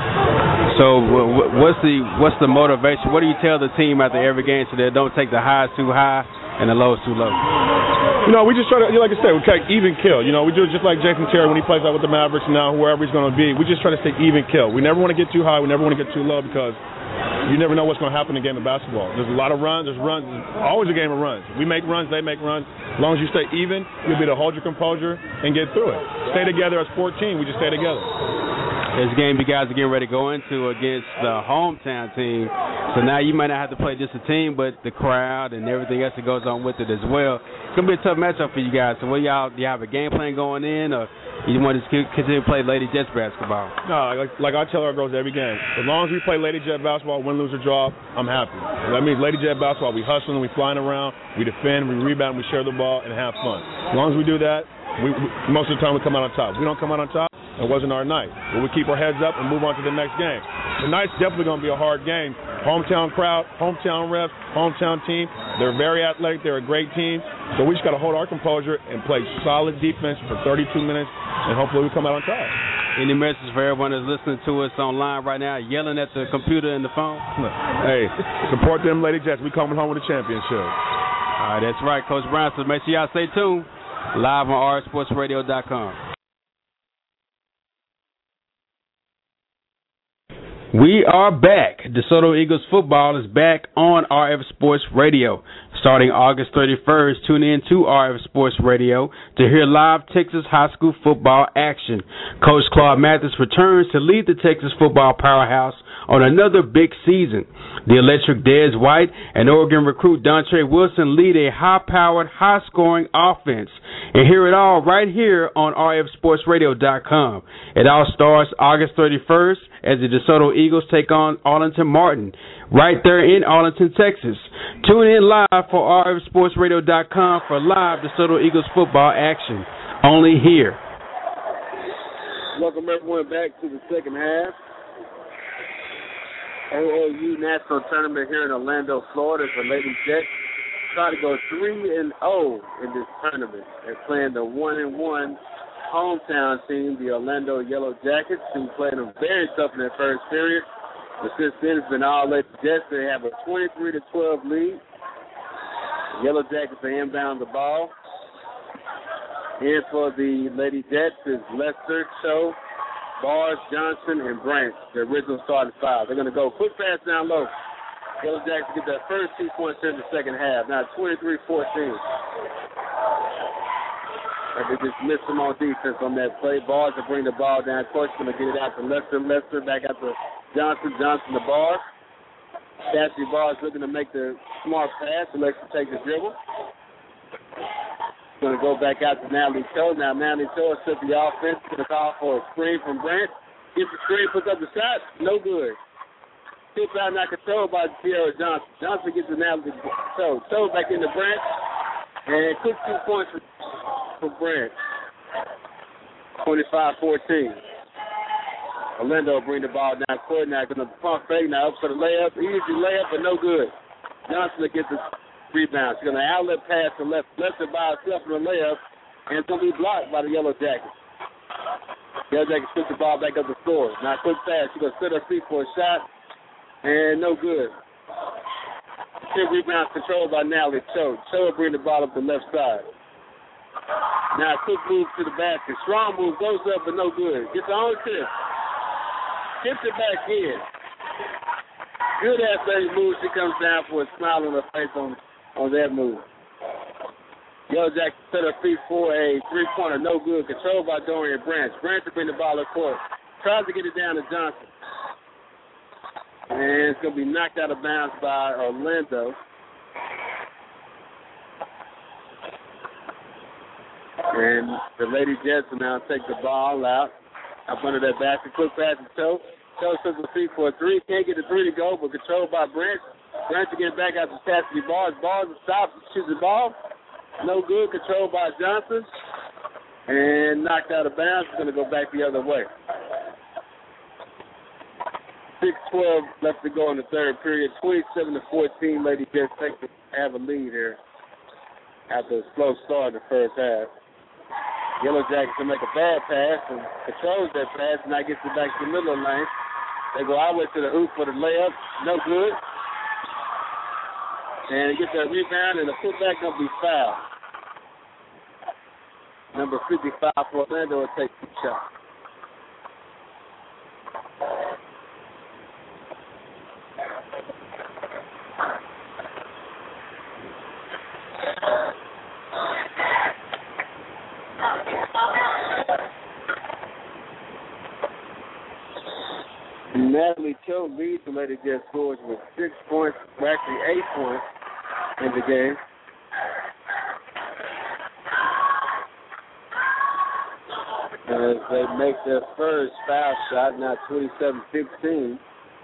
So what's the what's the motivation? What do you tell the team after every game so they don't take the highs too high and the lows too low? You know, we just try to, like I said, we take even kill. You know, we do it just like Jason Terry when he plays out with the Mavericks now, whoever he's going to be. We just try to stay even kill. We never want to get too high. We never want to get too low because you never know what's going to happen in a game of basketball. There's a lot of runs. There's runs. There's always a game of runs. We make runs. They make runs. As long as you stay even, you'll be able to hold your composure and get through it. Stay together as fourteen. We just stay together. This game you guys are getting ready to go into against the hometown team. So now you might not have to play just a team, but the crowd and everything else that goes on with it as well. It's going to be a tough matchup for you guys. So what y'all, do you have a game plan going in, or you want to continue to play Lady Jets basketball? No, like, like I tell our girls every game, as long as we play Lady Jet basketball, win, lose, or draw, I'm happy. That means Lady Jet basketball, we hustling, we flying around, we defend, we rebound, we share the ball, and have fun. As long as we do that, we, we, most of the time we come out on top. If we don't come out on top, it wasn't our night. But we keep our heads up and move on to the next game. Tonight's definitely going to be a hard game. Hometown crowd, hometown refs, hometown team. They're very athletic. They're a great team. So we just got to hold our composure and play solid defense for thirty-two minutes, and hopefully we come out on top. Any message for everyone that's listening to us online right now, yelling at the computer and the phone? Hey, support them Lady Jets. We coming home with a championship. All right, that's right, Coach Brown. So make sure y'all stay tuned. Live on R F Sports Radio dot com. We are back. DeSoto Eagles football is back on R F Sports Radio. Starting August thirty-first, tune in to R F Sports Radio to hear live Texas high school football action. Coach Claude Mathis returns to lead the Texas football powerhouse on another big season. The electric Dez White and Oregon recruit Dontre Wilson lead a high-powered, high-scoring offense. And hear it all right here on R F Sports Radio dot com. It all starts August thirty-first as the DeSoto Eagles take on Arlington Martin right there in Arlington, Texas. Tune in live for R F Sports Radio dot com for live DeSoto Eagles football action. Only here. Welcome everyone back to the second half. A A U National Tournament here in Orlando, Florida for Lady Jets. Try to go three and oh in this tournament. They're playing the one and one hometown team, the Orlando Yellow Jackets, who played them very tough in their first period. But since then, it's been all Lady Jets. They have a twenty-three to twelve lead. The Yellow Jackets are inbound the ball. In for the Lady Jets is Lester, Cho, Bars, Johnson, and Branch, the original starting five. They're going to go quick pass down low. Yellow Jackets get their first two points in the second half. Now twenty-three fourteen. They just missed them on defense on that play. Bars to bring the ball down. Coach going to get it out to Lester. Lester back out to Johnson. Johnson to Bars. Chastity Bars looking to make the smart pass. Lester take the dribble. Going to go back out to Natalie Cho. Now Natalie Cho has set the offense. Going to call for a screen from Branch. Gets the screen, puts up the shot. No good. Tips out, not controlled by Sierra Johnson. Johnson gets the Natalie Cho. Cho back into Branch. And quick two points for, for Branch. twenty-five fourteen. Orlando bring the ball down court. Now going to pump fake. Now up for the layup. Easy layup, but no good. Johnson will get the rebound. She's going to outlet pass to left. Lester by herself in the layup. And it's going to be blocked by the Yellow Jackets. Yellow Jackets puts the ball back up the floor. Now quick pass. She's going to set her feet for a shot. And no good. Ten rebounds controlled by Natalie Cho. Cho will bring the ball up the left side. Now a quick move to the basket. Strong move goes up, but no good. Gets the own tip. Tips it back in. Good athletic move. She comes down for a smile on her face on, on that move. Yellow Jackson set her feet for a three-pointer. No good. Controlled by Dorian Branch. Branch will bring the ball up court. Tries to get it down to Johnson. And it's going to be knocked out of bounds by Orlando. And the Lady Jets will now take the ball out up under that basket. Quick pass to Cho. Cho took the feet for a three. Can't get the three to go, but controlled by Branch. Branch to get back out to Chastity Bars. Bars stops, shoots the ball. No good. Controlled by Johnson. And knocked out of bounds. It's going to go back the other way. six twelve left to go in the third period. twenty-seven to fourteen. Lady Jets take to have a lead here after a slow start in the first half. Yellow Jackets will make a bad pass and controls that pass, and now gets it back to the middle of the lane. They go all the way to the hoop for the layup. No good. And they get that rebound, and the putback going to be fouled. Number fifty-five for Orlando will take two shots. Natalie Cho leads the Lady Jet scores with six points, or actually eight points in the game. As they make their first foul shot, now twenty-seven fifteen.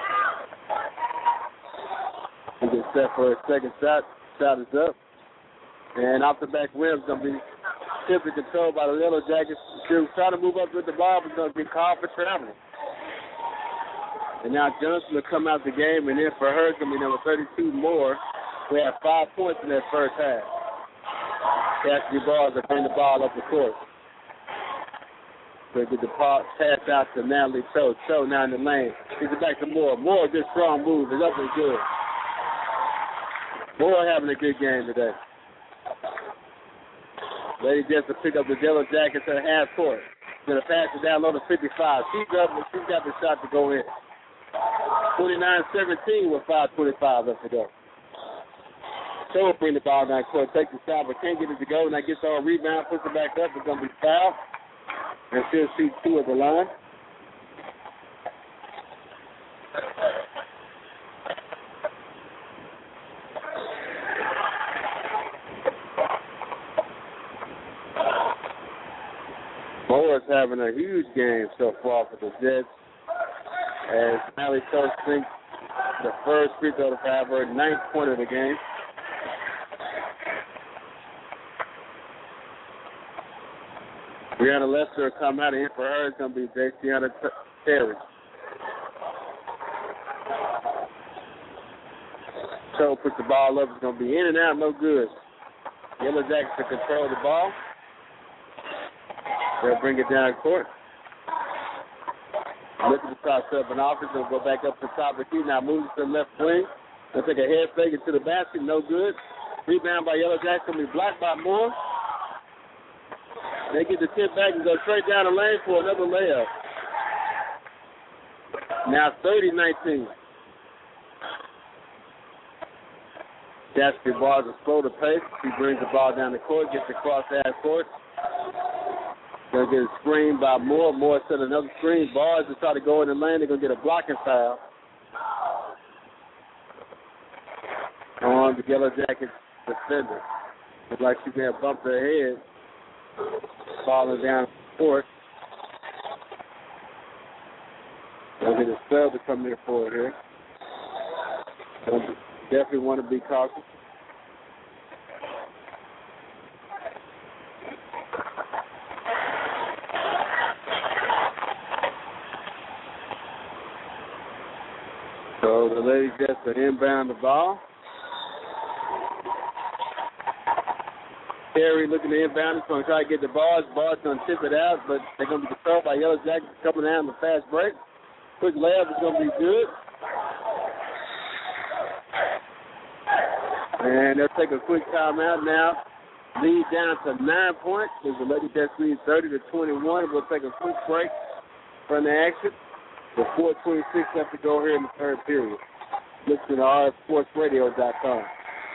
We get set for a second shot. Shot is up. And off the back rim is going to be typically controlled by the Yellow Jackets. She'll try to move up with the ball, but going to be called for traveling. And now Johnson will come out the game, and then for her, it's going to be number thirty-two more. We have five points in that first half. Cassidy Bars will bring the ball up the court. They get the pass out to Natalie Cho. Cho now in the lane. He's back to Moore. Moore, good strong move. It's up and good. Moore having a good game today. Lady Jets will pick up the Yellow Jackets at half court. Going to pass it down low to fifty-five. She's up and she's got the shot to go in. twenty-nine seventeen with five twenty-five left to go. Cho will bring the ball down court, take the shot, but can't get it to go. Now gets on a rebound, puts it back up. It's going to be fouled. And she'll shoot two at the line. Moore is having a huge game so far for the Jets. As Natalie Cho sinks the first free throw to have her ninth point of the game. Brianna Lester will come out, and for her, it's going to be Jaciana Terry. Cho puts the ball up. It's going to be in and out, no good. Yellow Jackets to control the ball. They'll bring it down court. Look at the top up and offense. They'll go back up to the top of the key. Now moves to the left wing. They'll take a head fake into the basket. No good. Rebound by Yellow Jackets. Going to be blocked by Moore. They get the tip back and go straight down the lane for another layup. Now thirty nineteen. Jasper Bars is slow to pace. He brings the ball down the court, gets across half court. Going to get a screen by Moore. Moore set another screen. Bars to try to go in the lane. They're going to get a blocking foul on the Yellow Jackets defender. Looks like she may have bumped her head. Falling down the court. They'll get a sub to come there for her here. So definitely want to be cautious. So the Lady Jets are inbound the ball. Terry looking to inbound. He's going to try to get the ball. The ball's going to tip it out, but they're going to be controlled by Yellow Jackets coming down the fast break. Quick layup is going to be good. And they'll take a quick timeout now. Lead down to nine points. As the Lady Jets lead thirty to twenty-one. We'll take a quick break from the action. With four twenty-six left to go here in the third period. Listen to R F Sports Radio dot com.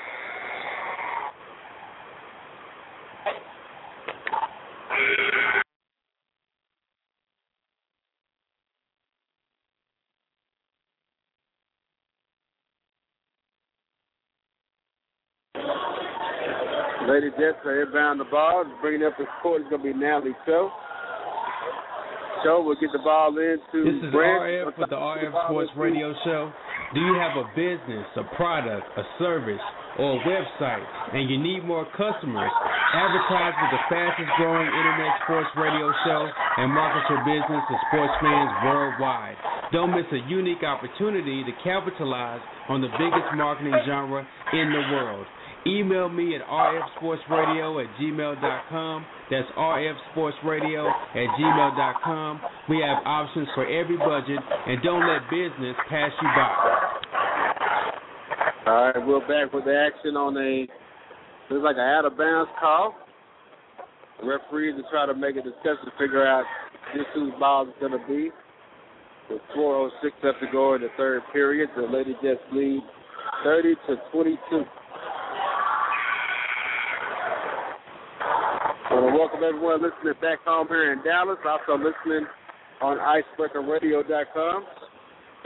Lady Jets are inbound the ball. Bringing up the court is going to be Natalie Cho. Cho will get the ball into This is Brent. R F with the R F Sports Radio Show. Do you have a business, a product, a service, or a website, and you need more customers? Advertise with the fastest growing internet sports radio show and market your business to sports fans worldwide. Don't miss a unique opportunity to capitalize on the biggest marketing genre in the world. Email me at r f sports radio at gmail dot com. That's r f sports radio at gmail dot com. We have options for every budget, and don't let business pass you by. All right, we're back with the action on a, looks like an out-of-bounds call. The referees are trying to make a discussion to figure out just whose ball is going to be. With four oh six left to go in the third period, the Lady Jets lead thirty to twenty-two. I want to welcome everyone listening back home here in Dallas, also listening on icebreaker radio dot com.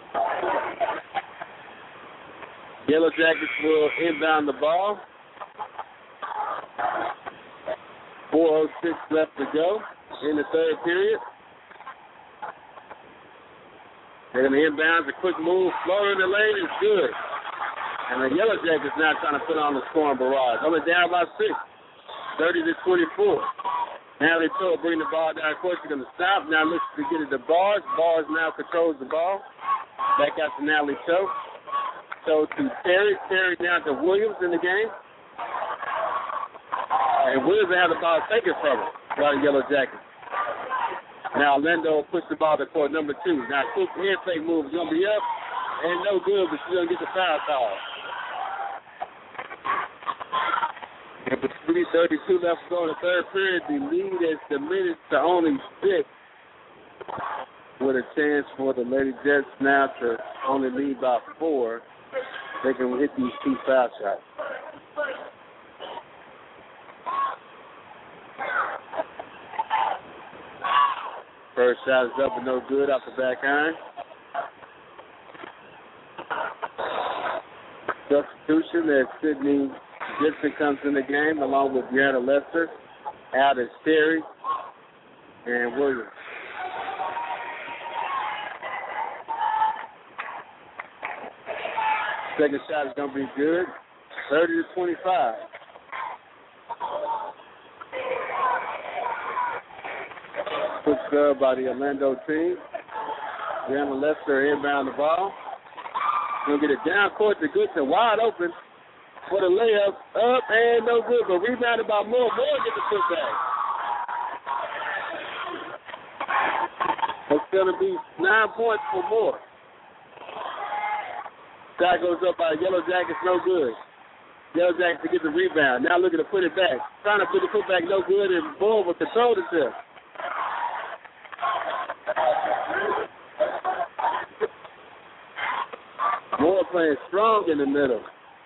Yellow Jackets will inbound the ball. four oh six left to go in the third period. They're going to inbound. A quick move. Floater in the lane is good. And the Yellow Jackets now trying to put on the scoring barrage. Only down by six. thirty to twenty-four. Now they throw, bring the ball down. Of course, they're going to stop. Now looks to get it to Bars. Bars now controls the ball. Back out to Natalie Cho. So to Terry. Terry now to Williams in the game. And Williams will have the ball taken from him by the Yellow Jackets. Now Orlando will push the ball to court number two. Now quick head fake move is going to be up. And no good, but she's going to get the foul call. And with three thirty-two left to go in the third period, the lead is diminished to only six, with a chance for the Lady Jets now to only lead by four. They can hit these two foul shots. First shot is up and no good off the back iron. Substitution as Sydney Gibson comes in the game along with Brianna Lester. Out is Terry and Williams. Second shot is going to be good. thirty to twenty-five. Quick sub by the Orlando team. Brianna Lester inbound the ball. Going to get it down court to Goodson, wide open for the layup. Up and no good, but rebounded by Moore. Moore gets the putback. It's going to be nine points for Moore. Shot goes up by Yellow Jackets, no good. Yellow Jackets to get the rebound. Now looking to put it back. Trying to put the putback, no good, and Moore will control the tip. Moore playing strong in the middle.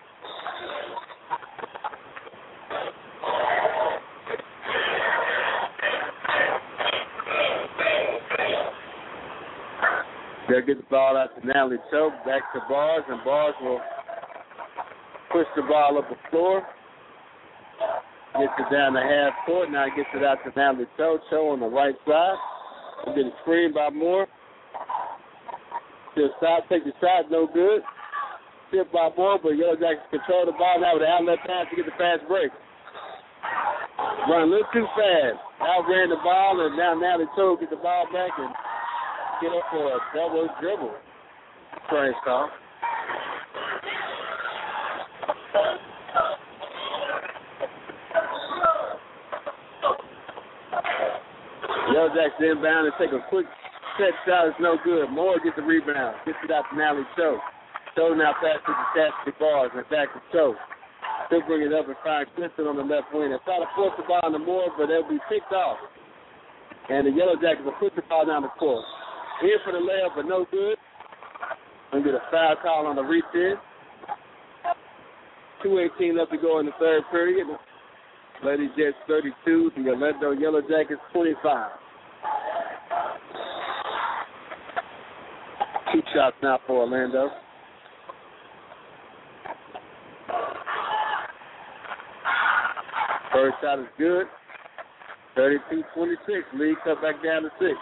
They'll get the ball out to Natalie Cho, back to Bars, and Bars will push the ball up the floor. Gets it down the half court. Now gets it out to Natalie Cho. Cho on the right side. We'll get a screen by Moore. Still stop, take the shot, no good. Tip by Moore, but Yellow Jackets control the ball now with an outlet pass to get the fast break. Run a little too fast. Outran the ball, and now Natalie Cho get the ball back and get up for a double dribble. Train call. Yellow Jackets inbound and take a quick set shot. It's no good. Moore gets the rebound. Gets it out to Natalie Cho. Cho now passes to Chastity Bars and back to Cho. Still bring it up and find Clifton on the left wing. They try to force the ball on the Moore, but they'll be picked off. And the Yellow Jackets will put the ball down the court. Here for the layup, but no good. Gonna get a foul call on the reach in. two eighteen left to go in the third period. Lady Jets thirty-two, the Orlando Yellow Jackets twenty-five. Two shots now for Orlando. First shot is good. thirty-two twenty-six. Lead cut back down to six.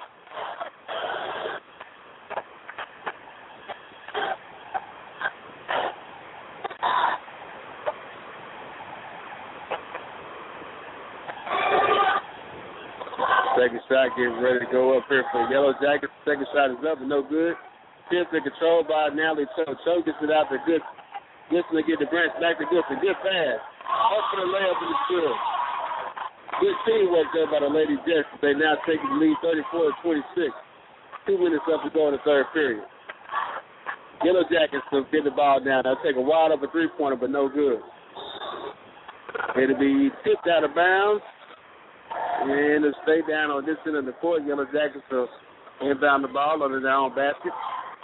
Second shot getting ready to go up here for Yellow Jackets. Second shot is up and no good. Tipped and controlled by Natalie Cho. Cho gets it out to Good. Gibson to get the branch back to Gibson. Good pass. Up for the layup in the field. Good teamwork there by the Lady Jets. They now take the lead thirty-four to twenty-six. Two minutes left to go in the third period. Yellow Jackets will get the ball down. They'll take a wide up a three-pointer, but no good. It'll be tipped out of bounds. And it'll stay down on this end of the court. Yellow Jackets will inbound the ball under their own basket.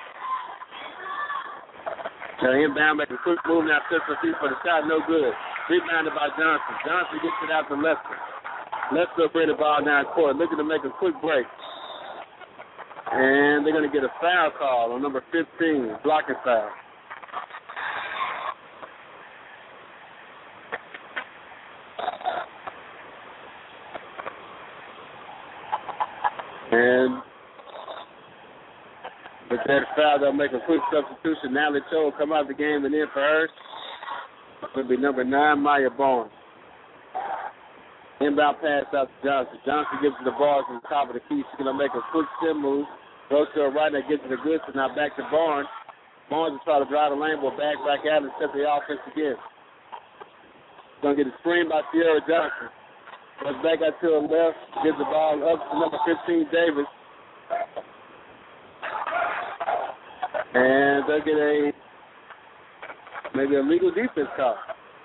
Now inbound, make a quick move now, sets her feet for the shot, no good. Rebounded by Johnson. Johnson gets it out to Lester. Lester will bring the ball down court, looking to make a quick break. And they're going to get a foul call on number fifteen, blocking foul. And with that foul, they'll make a quick substitution. Natalie Cho will come out of the game and in for her. It will be number nine, Maya Barnes. Inbound pass out to Johnson. Johnson gives her the ball to the top of the key. She's going to make a quick sim move. Goes to her right, and gives it to Goodson. Now back to Barnes. Barnes will try to drive the lane, but back, back out and set the offense again. Going to get a screen by Sierra Johnson. Goes back out to her left. Gives the ball up to number fifteen, Davis. And they'll get a, maybe a legal defense call.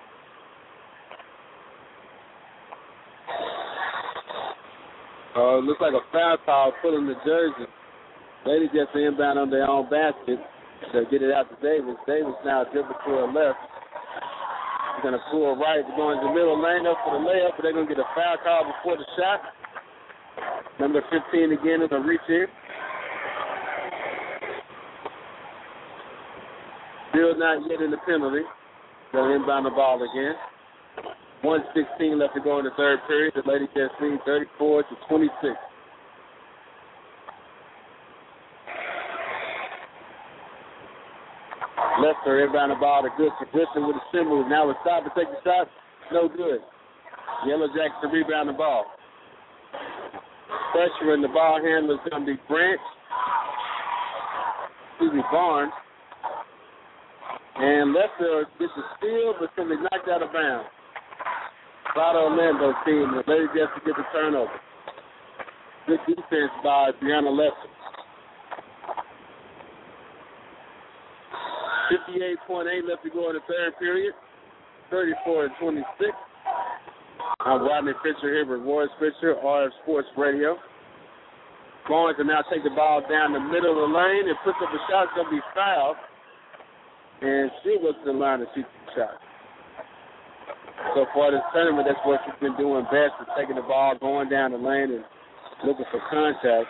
Uh, looks like a foul call pulling the jersey. Lady Jets inbound on their own basket. They'll get it out to Davis. Davis now dribbles to her left. He's going to pull right. They're going to the middle lane up for the layup, but they're going to get a foul call before the shot. Number fifteen again is going to reach in. Still not yet in the penalty. They'll inbound the ball again. one sixteen left to go in the third period. The Lady Jets lead thirty-four to twenty-six. Lester inbound the ball to Goodson. Goodson with a sim move. Now it's stop to take the shot. No good. Yellow Jackets to rebound the ball. Pressure in the ball handler is going to be Branch. Excuse me, Barnes. And Lester gets a steal, but can be knocked out of bounds. By the Orlando team, the Lady Jets to get the turnover. Good defense by Brianna Lester. fifty-eight point eight left to go in the third period. thirty-four to twenty-six. I'm Rodney Fisher here with Royce Fisher, R F Sports Radio. Barnes will now take the ball down the middle of the lane and puts up a shot. It's going to be fouled. And she was to the line to shoot the shot. So far this tournament, that's what she's been doing best, is taking the ball, going down the lane, and looking for contact.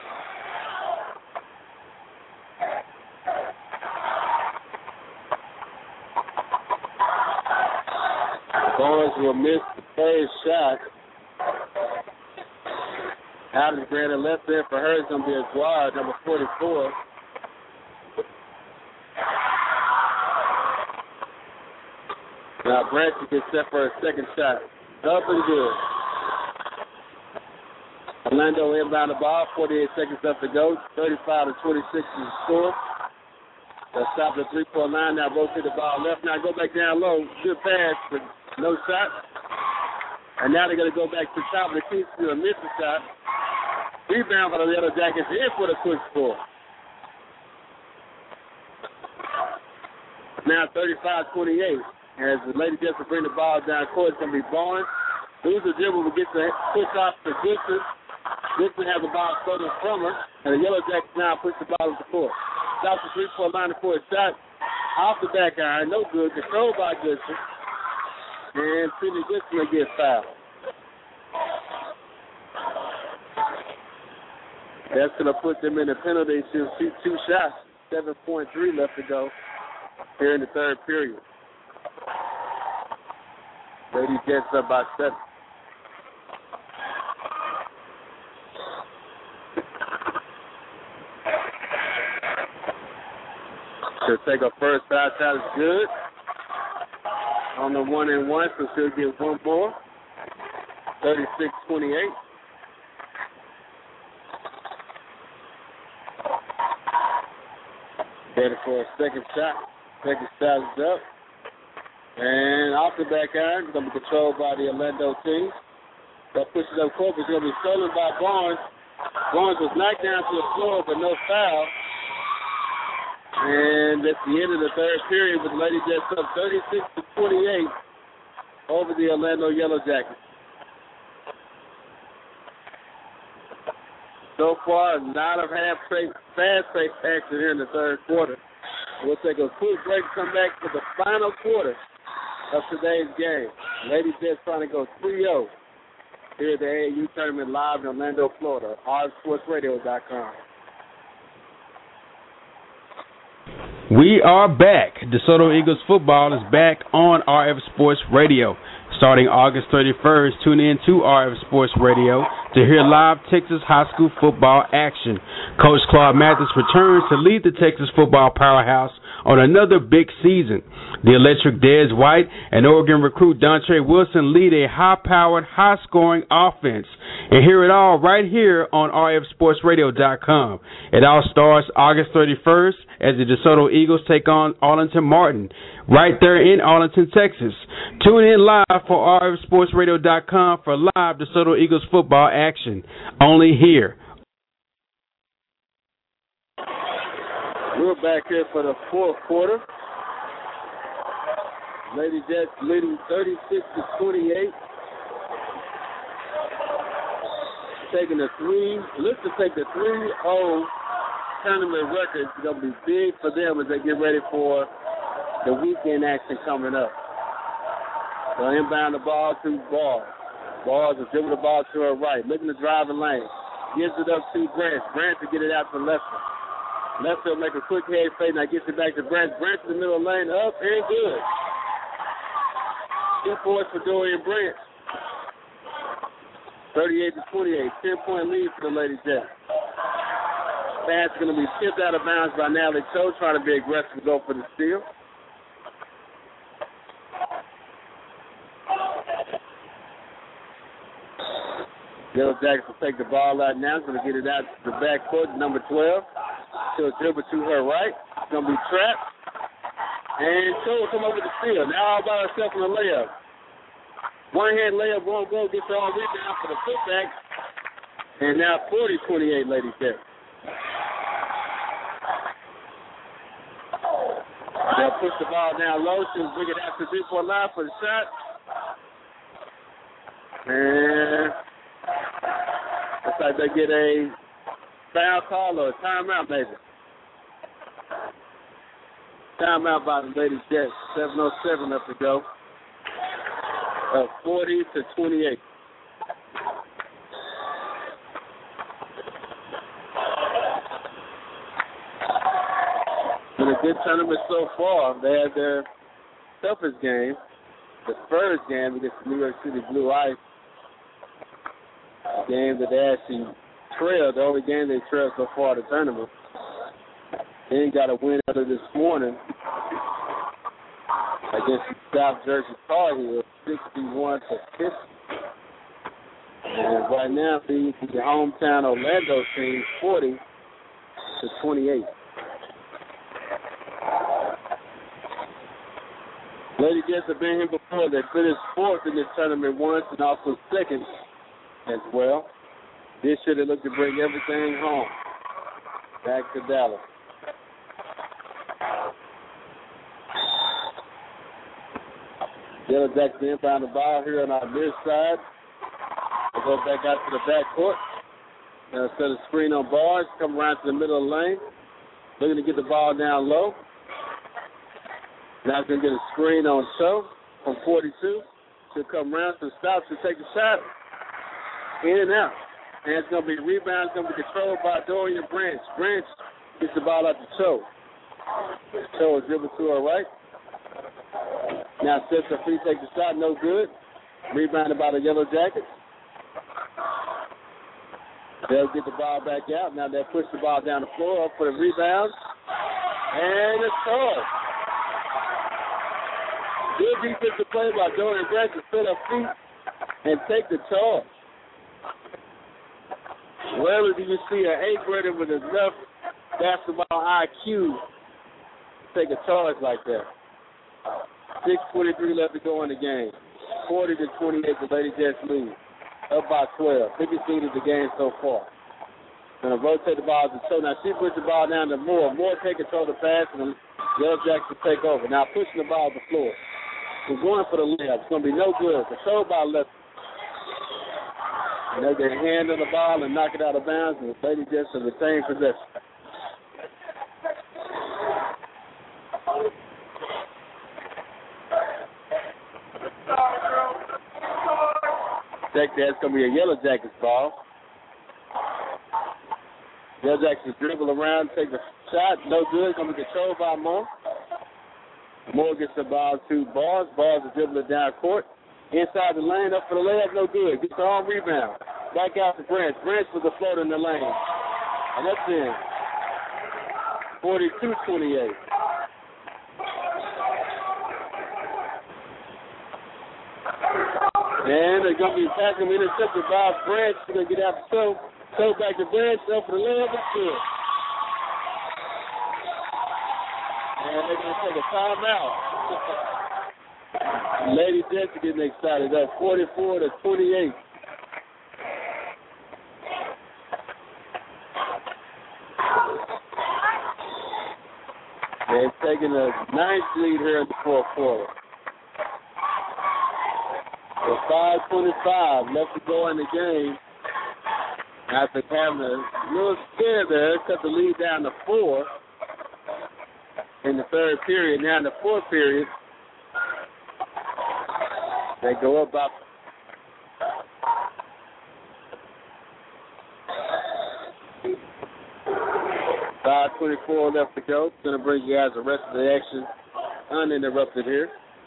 Barnes will miss the third shot. Adams granted left there for her is going to be Aguirre, number forty-four. Now Branson gets set for a second shot. Up and good. Orlando inbound the ball, forty-eight seconds left to go. thirty-five to twenty-six is the score. They'll stop the three-point line. Now rotate the ball left. Now go back down low. Good pass, but no shot. And now they're going to go back to the top of the key to a missed shot. Rebound by the Yellow Jackets in for the quick score. Now thirty-five twenty-eight. As the Lady Jets will bring the ball down court, it's going to be Barnes. Loser dribble will get the push off to Goodson. Goodson has the ball stolen from her, and the Yellow Jackets now push the ball to the court. Stops the three-point line for a shot. Off the back iron, no good. Controlled by Goodson. And Sidney Goodson will get fouled. That's going to put them in the penalty. She'll shoot two shots. seven point three left to go here in the third period. Lady Jets up by seven. She'll take her first foul shot. Is good. On the one and one, so she'll get one more. thirty-six twenty-eight. Ready for a second shot. Second shot is up. And off the back iron, it's going to be controlled by the Orlando team. They'll push it up court. It's going to be stolen by Barnes. Barnes was knocked down to the floor, but no foul. And that's the end of the third period with the Lady Jets up thirty-six to twenty-eight over the Orlando Yellow Jackets. So far, a lot of half-paced, fast-paced action here in the third quarter. We'll take a quick break, come back for the final quarter of today's game. Lady Jets trying to go three oh here at the A A U tournament live in Orlando, Florida. R F Sports Radio dot com. We are back. DeSoto Eagles football is back on R F Sports Radio. Starting August thirty-first, tune in to R F Sports Radio to hear live Texas high school football action. Coach Claude Mathis returns to lead the Texas football powerhouse on another big season. The electric Dez White and Oregon recruit Dontre Wilson lead a high-powered, high-scoring offense. And hear it all right here on R F Sports Radio dot com. It all starts August thirty-first as the DeSoto Eagles take on Arlington Martin right there in Arlington, Texas. Tune in live for R F Sports Radio dot com for live DeSoto Eagles football action. Only here. We're back here for the fourth quarter. Lady Jets leading thirty-six to twenty-eight. Taking the three, looks to take the three oh tournament record. It's going to be big for them as they get ready for the weekend action coming up. So inbound the ball to Ball. Ball is dribble the ball to her right, looking to drive the lane. Gives it up to Branch. Branch to get it out to Lester. Lester will make a quick head fade. Now gets it back to Branch. Branch in the middle of the lane, up and good. Two points for Dorian Branch. thirty-eight to twenty-eight, ten-point lead for the Lady Jets. Pass going to be tipped out of bounds by Natalie Cho, trying to be aggressive and go for the steal. Yellow Jackets will take the ball out now. Going to get it out to the backcourt, number twelve. She'll dribble to her right. It's going to be trapped. And Cho will come over the steal. Now all by herself in the layup. One-hand layup won't go, gets her all rebound for the putback. And now forty twenty-eight, ladies there. They'll push the ball down low. She'll bring it out to the three-point line for the shot. And looks like they get a foul call or a timeout, maybe. Timeout by the Lady Jets. seven oh seven left to go. Uh, forty to twenty-eight. Been a good tournament so far. They had their toughest game, the first game against the New York City Blue Ice. A game that they actually trailed, the only game they trailed so far in the tournament. Then got a win out of this morning against the South Jersey Tar Heels, sixty-one to fifty. And right now, the, the hometown Orlando team, forty to twenty-eight. Lady Jets have been here before. They finished fourth in this tournament once and also second as well. This year they look to bring everything home. Back to Dallas. Yellow Jackets inbound the ball here on our near side. We'll go back out to the backcourt. Now set a screen on bars, come around to the middle of the lane. Looking to get the ball down low. Now it's going to get a screen on Cho from forty-two. She'll come around to the stop. She'll take the shot. In and out. And it's going to be a rebound. It's going to be controlled by Dorian Branch. Branch gets the ball out to Cho. Cho is dribble to her right. Now sets her feet, takes the shot, no good. Rebounded by the Yellow Jackets. They'll get the ball back out. Now they'll push the ball down the floor up for the rebound. And it's scored. Good defensive play by Dorian Branch to set her feet and take the charge. Rarely do you see an eighth grader with enough basketball I Q take a charge like that. six twenty-three left to go in the game. forty to twenty-eight, the Lady Jets lead. Up by twelve. Biggest lead of the game so far. Going to rotate the ball to Cho. Now she puts the ball down to Moore. Moore take control of the pass, and the Yellow Jackets take over. Now pushing the ball to the floor. We're going for the layup. It's going to be no good. Controlled by left. And they get a hand on the ball and knock it out of bounds, and the Lady Jets have retained possession. Check that. It's going to be a Yellow Jackets ball. Yellow Jackets dribble around, take the shot, no good. Going to be controlled by Moore. Moore gets the ball to Bars. Bars is dribbling down court. Inside the lane, up for the layup, no good. Gets the arm rebound. Back out to Branch. Branch with the float in the lane. And that's in. forty-two twenty-eight. And they're going to be attacking intercepted by Branch. They're going to get out the toe. Toe back to Branch. Up for the layup. It's good. And they're going to take a timeout. Lady Jets are getting excited. Up forty-four to twenty-eight. They're taking a nice lead here in the fourth quarter. With five twenty-five left to go in the game. After having a little scare there, cut the lead down to four in the third period. Now in the fourth period, they go up by five twenty-four left to go. Going to bring you guys the rest of the action uninterrupted here.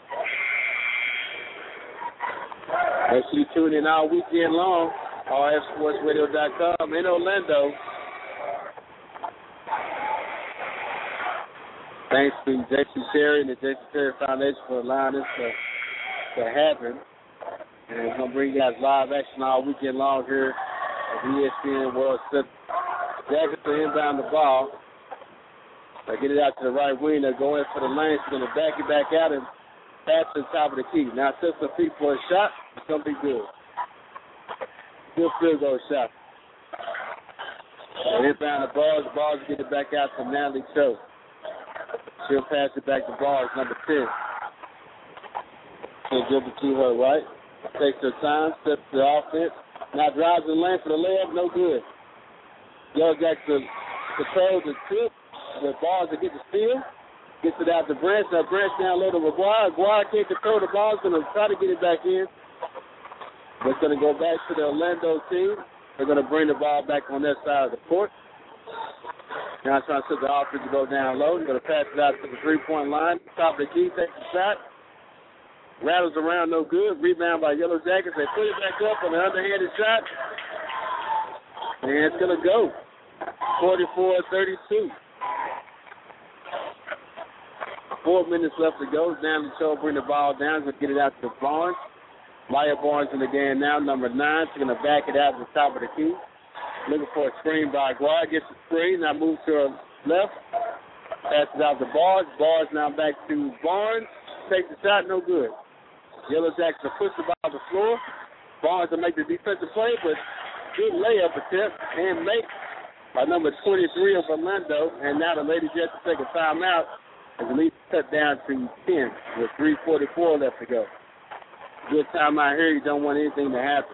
Make sure you tune in all weekend long. R F Sports Radio dot com in Orlando. Thanks to Jason Terry and the Jason Terry Foundation for allowing this to, to happen. And we're going to bring you guys live action all weekend long here at E S P N World Center. Jackets are inbound the ball. They get it out to the right wing. They're going for the lane. She's going to back it back out and pass to the top of the key. Now sets her feet for a shot. It's going to be good. Good field goal shot. They inbound the ball. The ball get it back out to Natalie Cho. She'll pass it back to Bars, number ten. She'll dribble to her right. Takes her time, steps the offense. Now drives in the lane for the layup, no good. Yellow Jackson controls the tip. The Bars will get the steal. Gets it out to Branch. Now Branch down low to McGuire. McGuire can't control the ball. He's going to try to get it back in. But it's going to go back to the Orlando team. They're going to bring the ball back on their side of the court. Now trying to set the offense to go down low. They're going to pass it out to the three-point line. Top of the key, takes the shot. Rattles around, no good. Rebound by Yellow Jackets. They put it back up on an underhanded shot. And it's going to go. forty-four thirty-two. Four minutes left to go. Down the show, bring the ball down. Going to get it out to Barnes. Maya Barnes in the game now, number nine. She's going to back it out to the top of the key. Looking for a screen by Aguirre. Gets the screen. Now moves to her left. Passes out to Barnes. Barnes now back to Barnes. Takes the shot. No good. Yellow Jackets will push the ball to the floor. Barnes will make the defensive play, but good layup attempt and make by number twenty-three of Orlando. And now the Lady Jets will take a timeout as the lead cut down to ten with three forty-four left to go. Good time out here. You don't want anything to happen.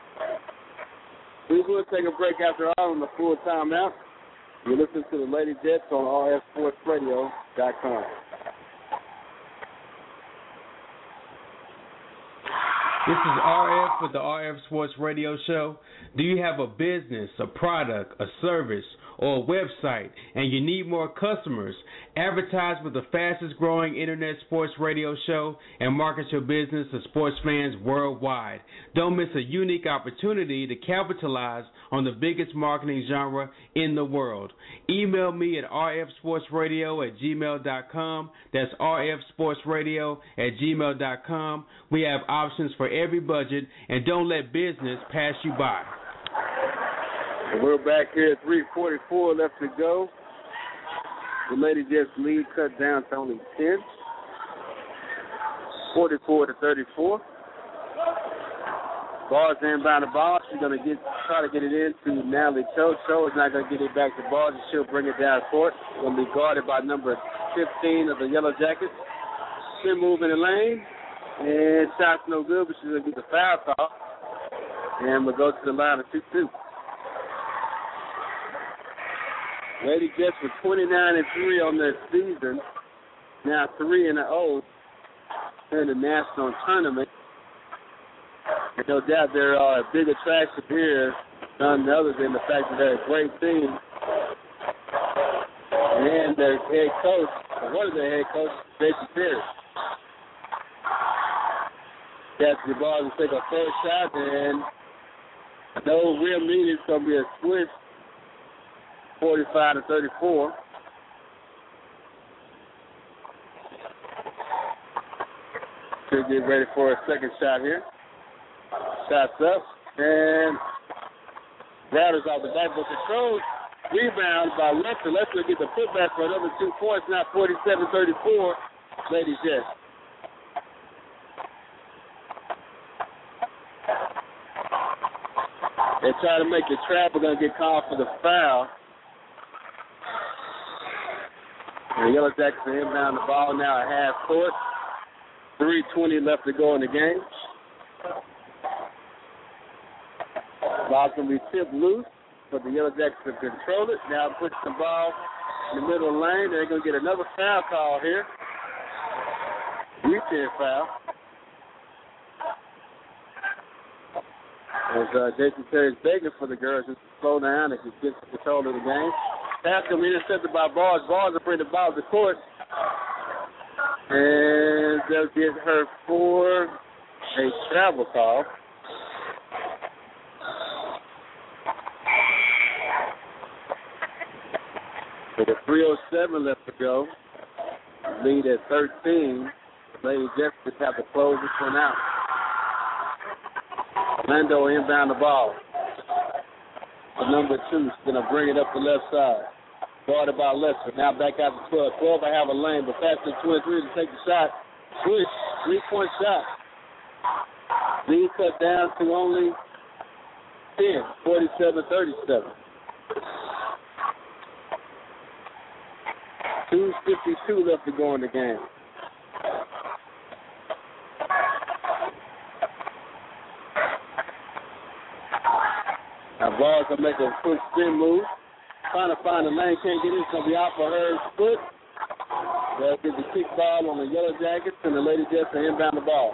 We will take a break after all on the full timeout. You're listening to the Lady Jets on R F Sports Radio dot com. This is R F with the R F Sports Radio Show. Do you have a business, a product, a service, or a website, and you need more customers? Advertise with the fastest growing internet sports radio show and market your business to sports fans worldwide. Don't miss a unique opportunity to capitalize on the biggest marketing genre in the world. Email me at r f sports radio at gmail dot com. That's r f sports radio at gmail dot com. We have options for every budget, and don't let business pass you by. We're back here at three forty-four left to go. The Lady Jets lead cut down to only ten. forty-four to thirty-four. Bars inbound the ball. She's going to get try to get it into Natalie Cho. Cho is not going to get it back to Bars, and she'll bring it down court. Going to be guarded by number fifteen of the Yellow Jackets. Spin move in the lane. And shot's no good, but she's going to get the foul call. And we'll go to the line of two two. Lady Jets with twenty-nine and three on their season. Now three and oh in the national tournament. And no doubt there are a big attraction here none other than the fact that they're a great team. And their head coach, one of their head coaches, Jason Perry. Catch the ball and take a first shot, and no real meaning. It's going to be a switch, forty-five to thirty-four. To get ready for a second shot here. Shots up, and Ratters off the back, but controlled. Rebound by Lester. Lester get the putback for another two points, now forty-seven thirty-four. Lady Jets. They try to make the trap. We're going to get called for the foul. And the Yellow Jackets are inbound the ball now at half court. three twenty left to go in the game. Ball's going to be tipped loose, but the Yellow Jackets have controlled it. Now puts the ball in the middle of the lane. They're going to get another foul call here. Reach-in foul. As uh, Jason Terry's begging for the girls to slow down and to get control of the game. Pass can be intercepted by Bars. Bars will bring the ball to the court. And they'll get her for a travel call. With a three oh seven left to go, lead at thirteen. Lady Jets just have to close this one out. Orlando inbound the ball. The number two is going to bring it up the left side. Guarded by Lester. Now back out to twelve. twelve, I have a lane, but past the twenty-three to take the shot. Switch. Three-point shot. Lead cut down to only ten. forty-seven thirty-seven. two fifty-two left to go in the game. Now Bars will make a quick spin move. Trying to find the lane, can't get in. It's going to be out for her foot. They'll get the kick ball on the Yellow Jackets, and the Lady Jets will inbound the ball.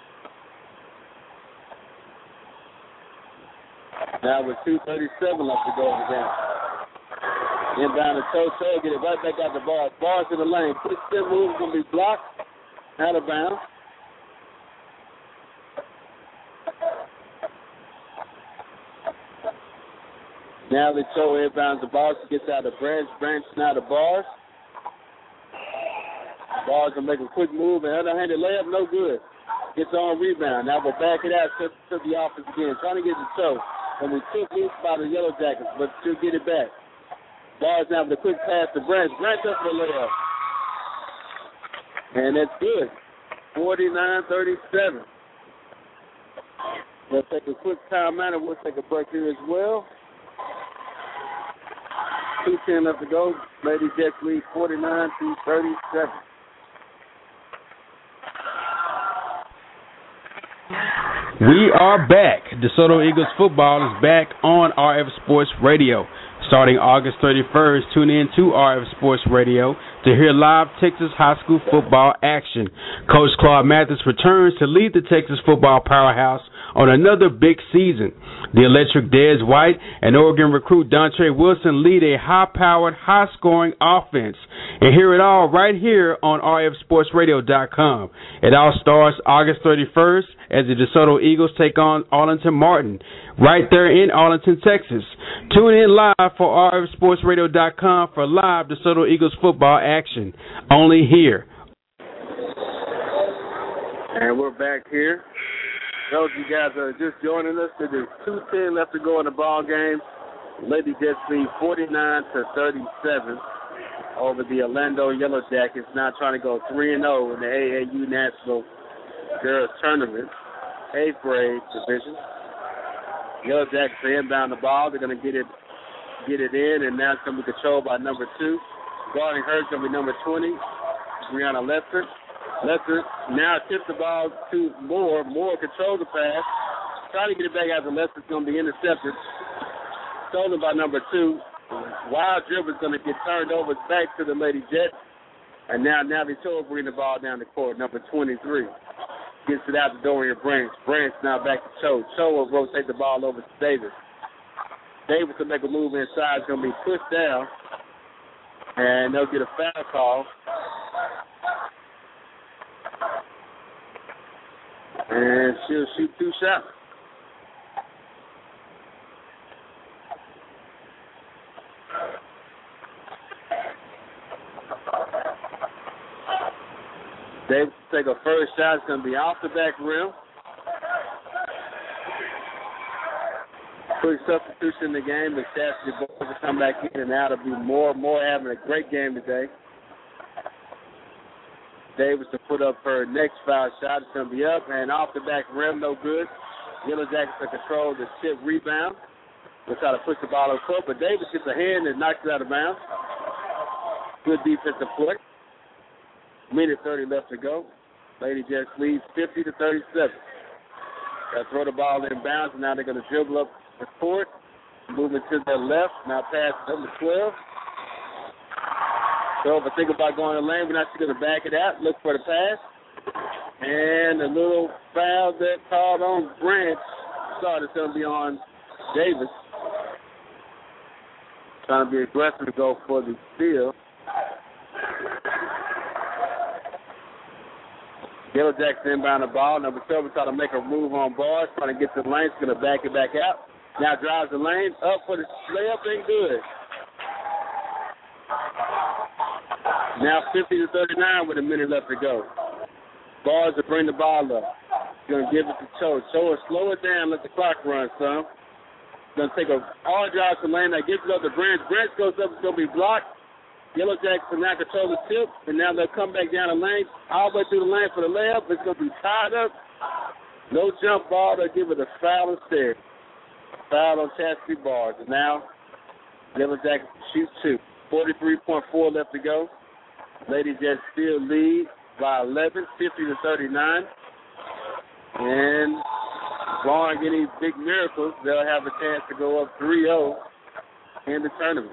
Now with two thirty-seven left to go in the game. Inbound to Toto, get it right back out the ball. Bars in the lane. Quick spin move is going to be blocked. Out of bounds. Now they show inbounds the ball. She gets out of Branch. Branch now to Bars. Bars will make a quick move. And underhanded layup, no good. Gets on rebound. Now we'll back it out to, to the offense again. Trying to get the show. And we took loose by the Yellow Jackets, but she'll get it back. Bars now with a quick pass to Branch. Branch up for the layup. And that's good. forty-nine thirty-seven. We'll take a quick timeout and we'll take a break here as well. two ten left to go. Lady Jets lead forty-nine to thirty-seven. We are back. DeSoto Eagles football is back on R F Sports Radio. Starting August thirty-first, tune in to R F Sports Radio to hear live Texas high school football action. Coach Claude Mathis returns to lead the Texas football powerhouse on another big season. The electric Dez White and Oregon recruit Dontre Wilson lead a high-powered, high-scoring offense. And hear it all right here on R F Sports Radio dot com. It all starts August thirty-first as the DeSoto Eagles take on Arlington Martin right there in Arlington, Texas. Tune in live for R F Sports Radio dot com for live DeSoto Eagles football action. Only here. And we're back here. Those of you guys that are just joining us, there's two ten left to go in the ball game. Lady Jets lead forty-nine to thirty-seven over the Orlando Yellow Jackets, now trying to go three and oh in the A A U National Girls Tournament, eighth grade division. Yellow Jackets are inbound the ball. They're going to get it get it in, and now it's going to be controlled by number two. Guarding her is going to be number twenty, Brianna Lester. Lester now tips the ball to Moore. Moore controls the pass. Trying to get it back after Lester's going to be intercepted. Stolen by number two. Wild dribble is going to get turned over back to the Lady Jets. And now Navi Cho bring the ball down the court, number twenty-three. Gets it out to Dorian Branch. Branch now back to Cho. Cho will rotate the ball over to Davis. Davis will make a move inside. It's going to be pushed down, and they'll get a foul call. And she'll shoot two shots. Davis will take a first shot. It's going to be off the back rim. Quick substitution in the game, but Chastity Boys will come back in, and now it'll be more and more having a great game today. Davis to put up her next foul shot. It's going to be up and off the back rim, no good. Yellow Jackets to control the tip rebound. They'll try to push the ball up court, but Davis gets a hand and knocks it out of bounds. Good defensive play. Minute thirty left to go. Lady Jets leads fifty to thirty-seven. They'll throw the ball in bounds, and now they're going to dribble up the court, moving to their left. Now pass number twelve. So if I think about going to the lane, we're not just going to back it out, look for the pass. And a little foul that called on Branch. Thought it's going to be on Davis. Trying to be aggressive to go for the steal. Yellow Jackets inbound the ball. Number seven trying to make a move on bars, trying to get to the lane. It's going to back it back out. Now drives the lane, up for the layup, ain't good. Now fifty to thirty-nine with a minute left to go. Bars to bring the ball up. Going to give it to Cho. Cho will slow it down, let the clock run, son. Going to take a hard drive to the lane. That gives it up to Branch. Branch goes up, it's going to be blocked. Yellow Jackets will now control the tip, and now they'll come back down the lane, all the way through the lane for the layup. It's going to be tied up. No jump ball. They'll give it a foul instead. Foul on Chastity Bars. And now Yellow Jackets shoot two. forty-three point four left to go. Ladies Jets still lead by eleven, fifty to thirty-nine. And barring any big miracles, they'll have a chance to go up three oh in the tournament.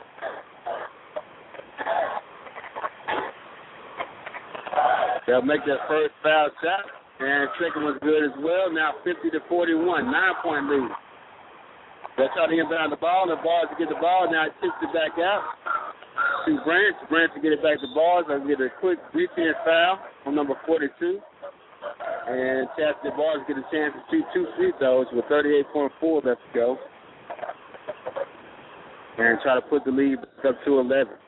They'll make their first foul shot, and second one's good as well. Now fifty to forty-one, nine-point lead. They'll try to inbound the ball, and the Bars to get the ball. Now it tips it back out to Branch. Branch to get it back to Bars. They'll get a quick defense foul on number forty-two. And Chastity Bars get a chance to shoot two free throws with thirty-eight point four left to go. And try to put the lead up to eleven.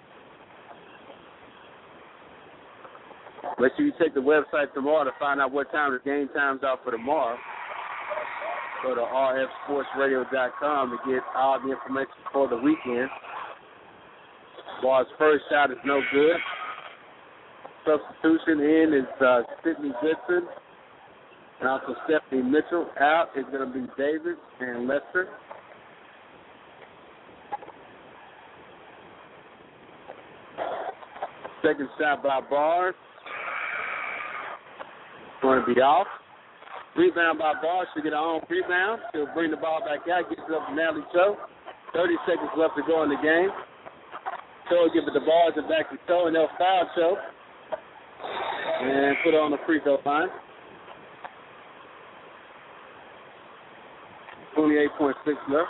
Make sure you check the website tomorrow to find out what time the game times are for tomorrow. Go to r f sports radio dot com to get all the information for the weekend. Ball's first shot is no good. Substitution in is uh, Sydney Goodson. And also Stephanie Mitchell. Out is going to be Davis and Lester. Second shot by Bars. Going to be off. Rebound by Bars. She'll get her own rebound. She'll bring the ball back out. Gets it up to Natalie Cho. thirty seconds left to go in the game. Cho will give it the Bars and back to Cho, and they'll foul Cho. And put her on the free throw line. twenty-eight point six left.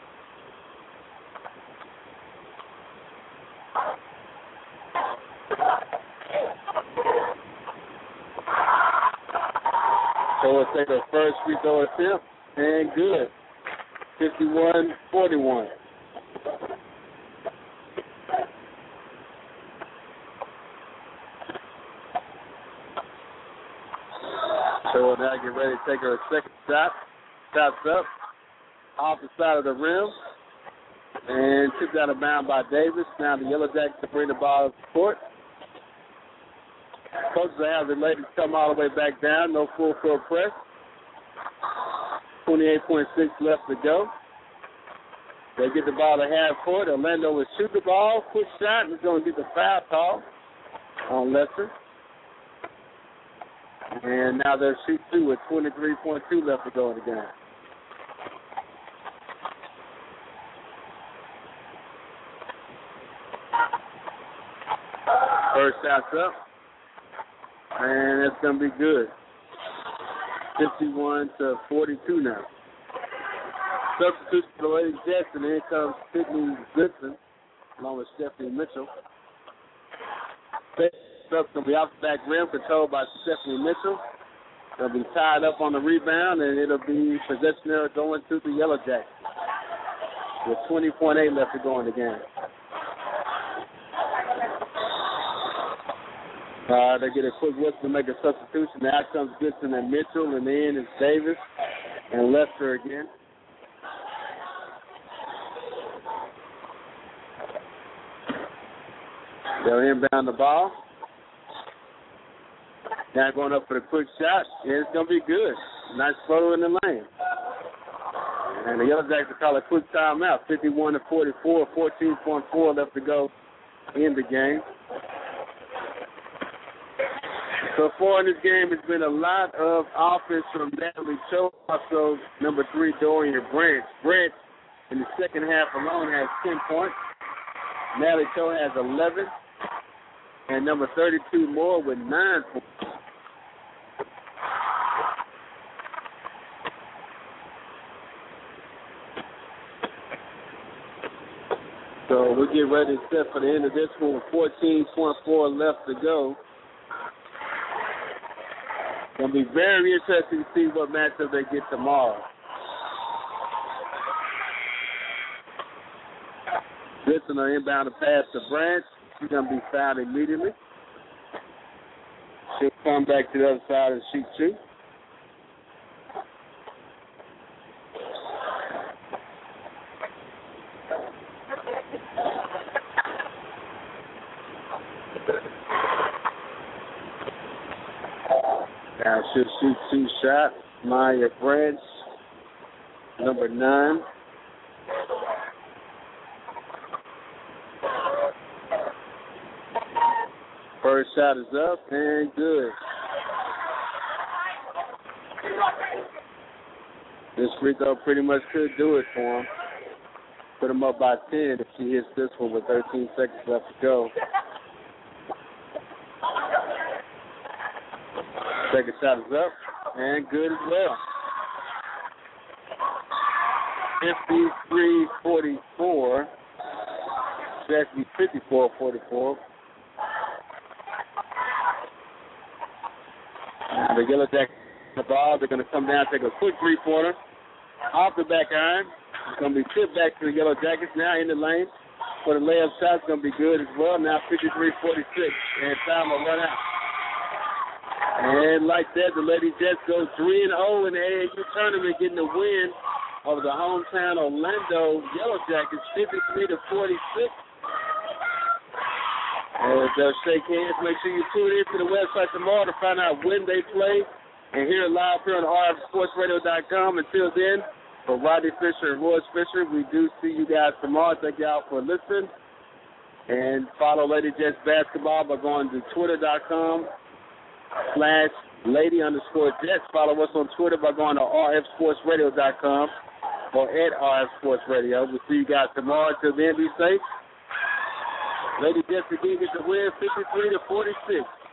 So we'll take the first free throw attempt, and good. fifty-one forty-one. So we'll now get ready to take her second shot. Shots up, off the side of the rim, and tipped out of bounds by Davis. Now the Yellow Jackets to bring the ball up the court. Coaches will have the ladies come all the way back down. No full court press. twenty-eight point six left to go. They get the ball to half court. Orlando will shoot the ball. Quick shot. And it's going to get the foul call on Lester. And now they'll shoot two with twenty-three point two left to go in the game. First shot's up. And it's going to be good. fifty-one to forty-two now. Substitution for the Lady Jets, and in comes Sydney Goodson along with Stephanie Mitchell. Sub's going to be off the back rim, controlled by Stephanie Mitchell. They'll be tied up on the rebound, and it'll be possession error going to the Yellow Jackets with twenty point eight left to go in the game. Uh, they get a quick whistle to make a substitution. Now comes Goodson and Mitchell, and then it's Davis and Lester again. They'll inbound the ball. Now going up for the quick shot. Yeah, it's going to be good. Nice photo in the lane. And the Yellow Jackets will call a quick timeout. fifty-one to forty-four, fourteen point four left to go in the game. So far in this game, it's been a lot of offense from Natalie Cho, also number three, Dorian Branch. Branch, in the second half alone, has ten points. Natalie Cho has eleven. And number thirty-two, Moore, with nine points. So we get ready to set for the end of this one with fourteen point four left to go. Going to be very interesting to see what matchup they get tomorrow. Goodson will inbound to pass to Branch. She's going to be fouled immediately. She'll come back to the other side and shoot two. Now she'll shoot two shots. Maya Branch, number nine. First shot is up and good. This free throw pretty much could do it for him. Put him up by ten if she hits this one with thirteen seconds left to go. Second shot is up and good as well. fifty-three forty-four. It's actually fifty-four forty-four. Now the Yellow Jackets the ball. They're going to come down, take a quick three-pointer off the back iron. It's going to be tipped back to the Yellow Jackets now in the lane. For the layup shot, it's going to be good as well. Now fifty-three forty-six, and time will run out. And like that, the Lady Jets go three and oh in the A A U tournament, getting the win over the hometown Orlando Yellow Jackets, fifty-three to forty-six. And they'll shake hands. Make sure you tune in to the website tomorrow to find out when they play and hear it live here on R F Sports Radio dot com. Until then, for Rodney Fisher and Royce Fisher, we do see you guys tomorrow. Thank you all for listening. And follow Lady Jets basketball by going to twitter dot com slash lady underscore Jets. Follow us on Twitter by going to R F Sports Radio dot com or at R F Sports Radio. We'll see you guys tomorrow. Until then, be safe. Lady Jets again get the win, fifty-three to forty-six.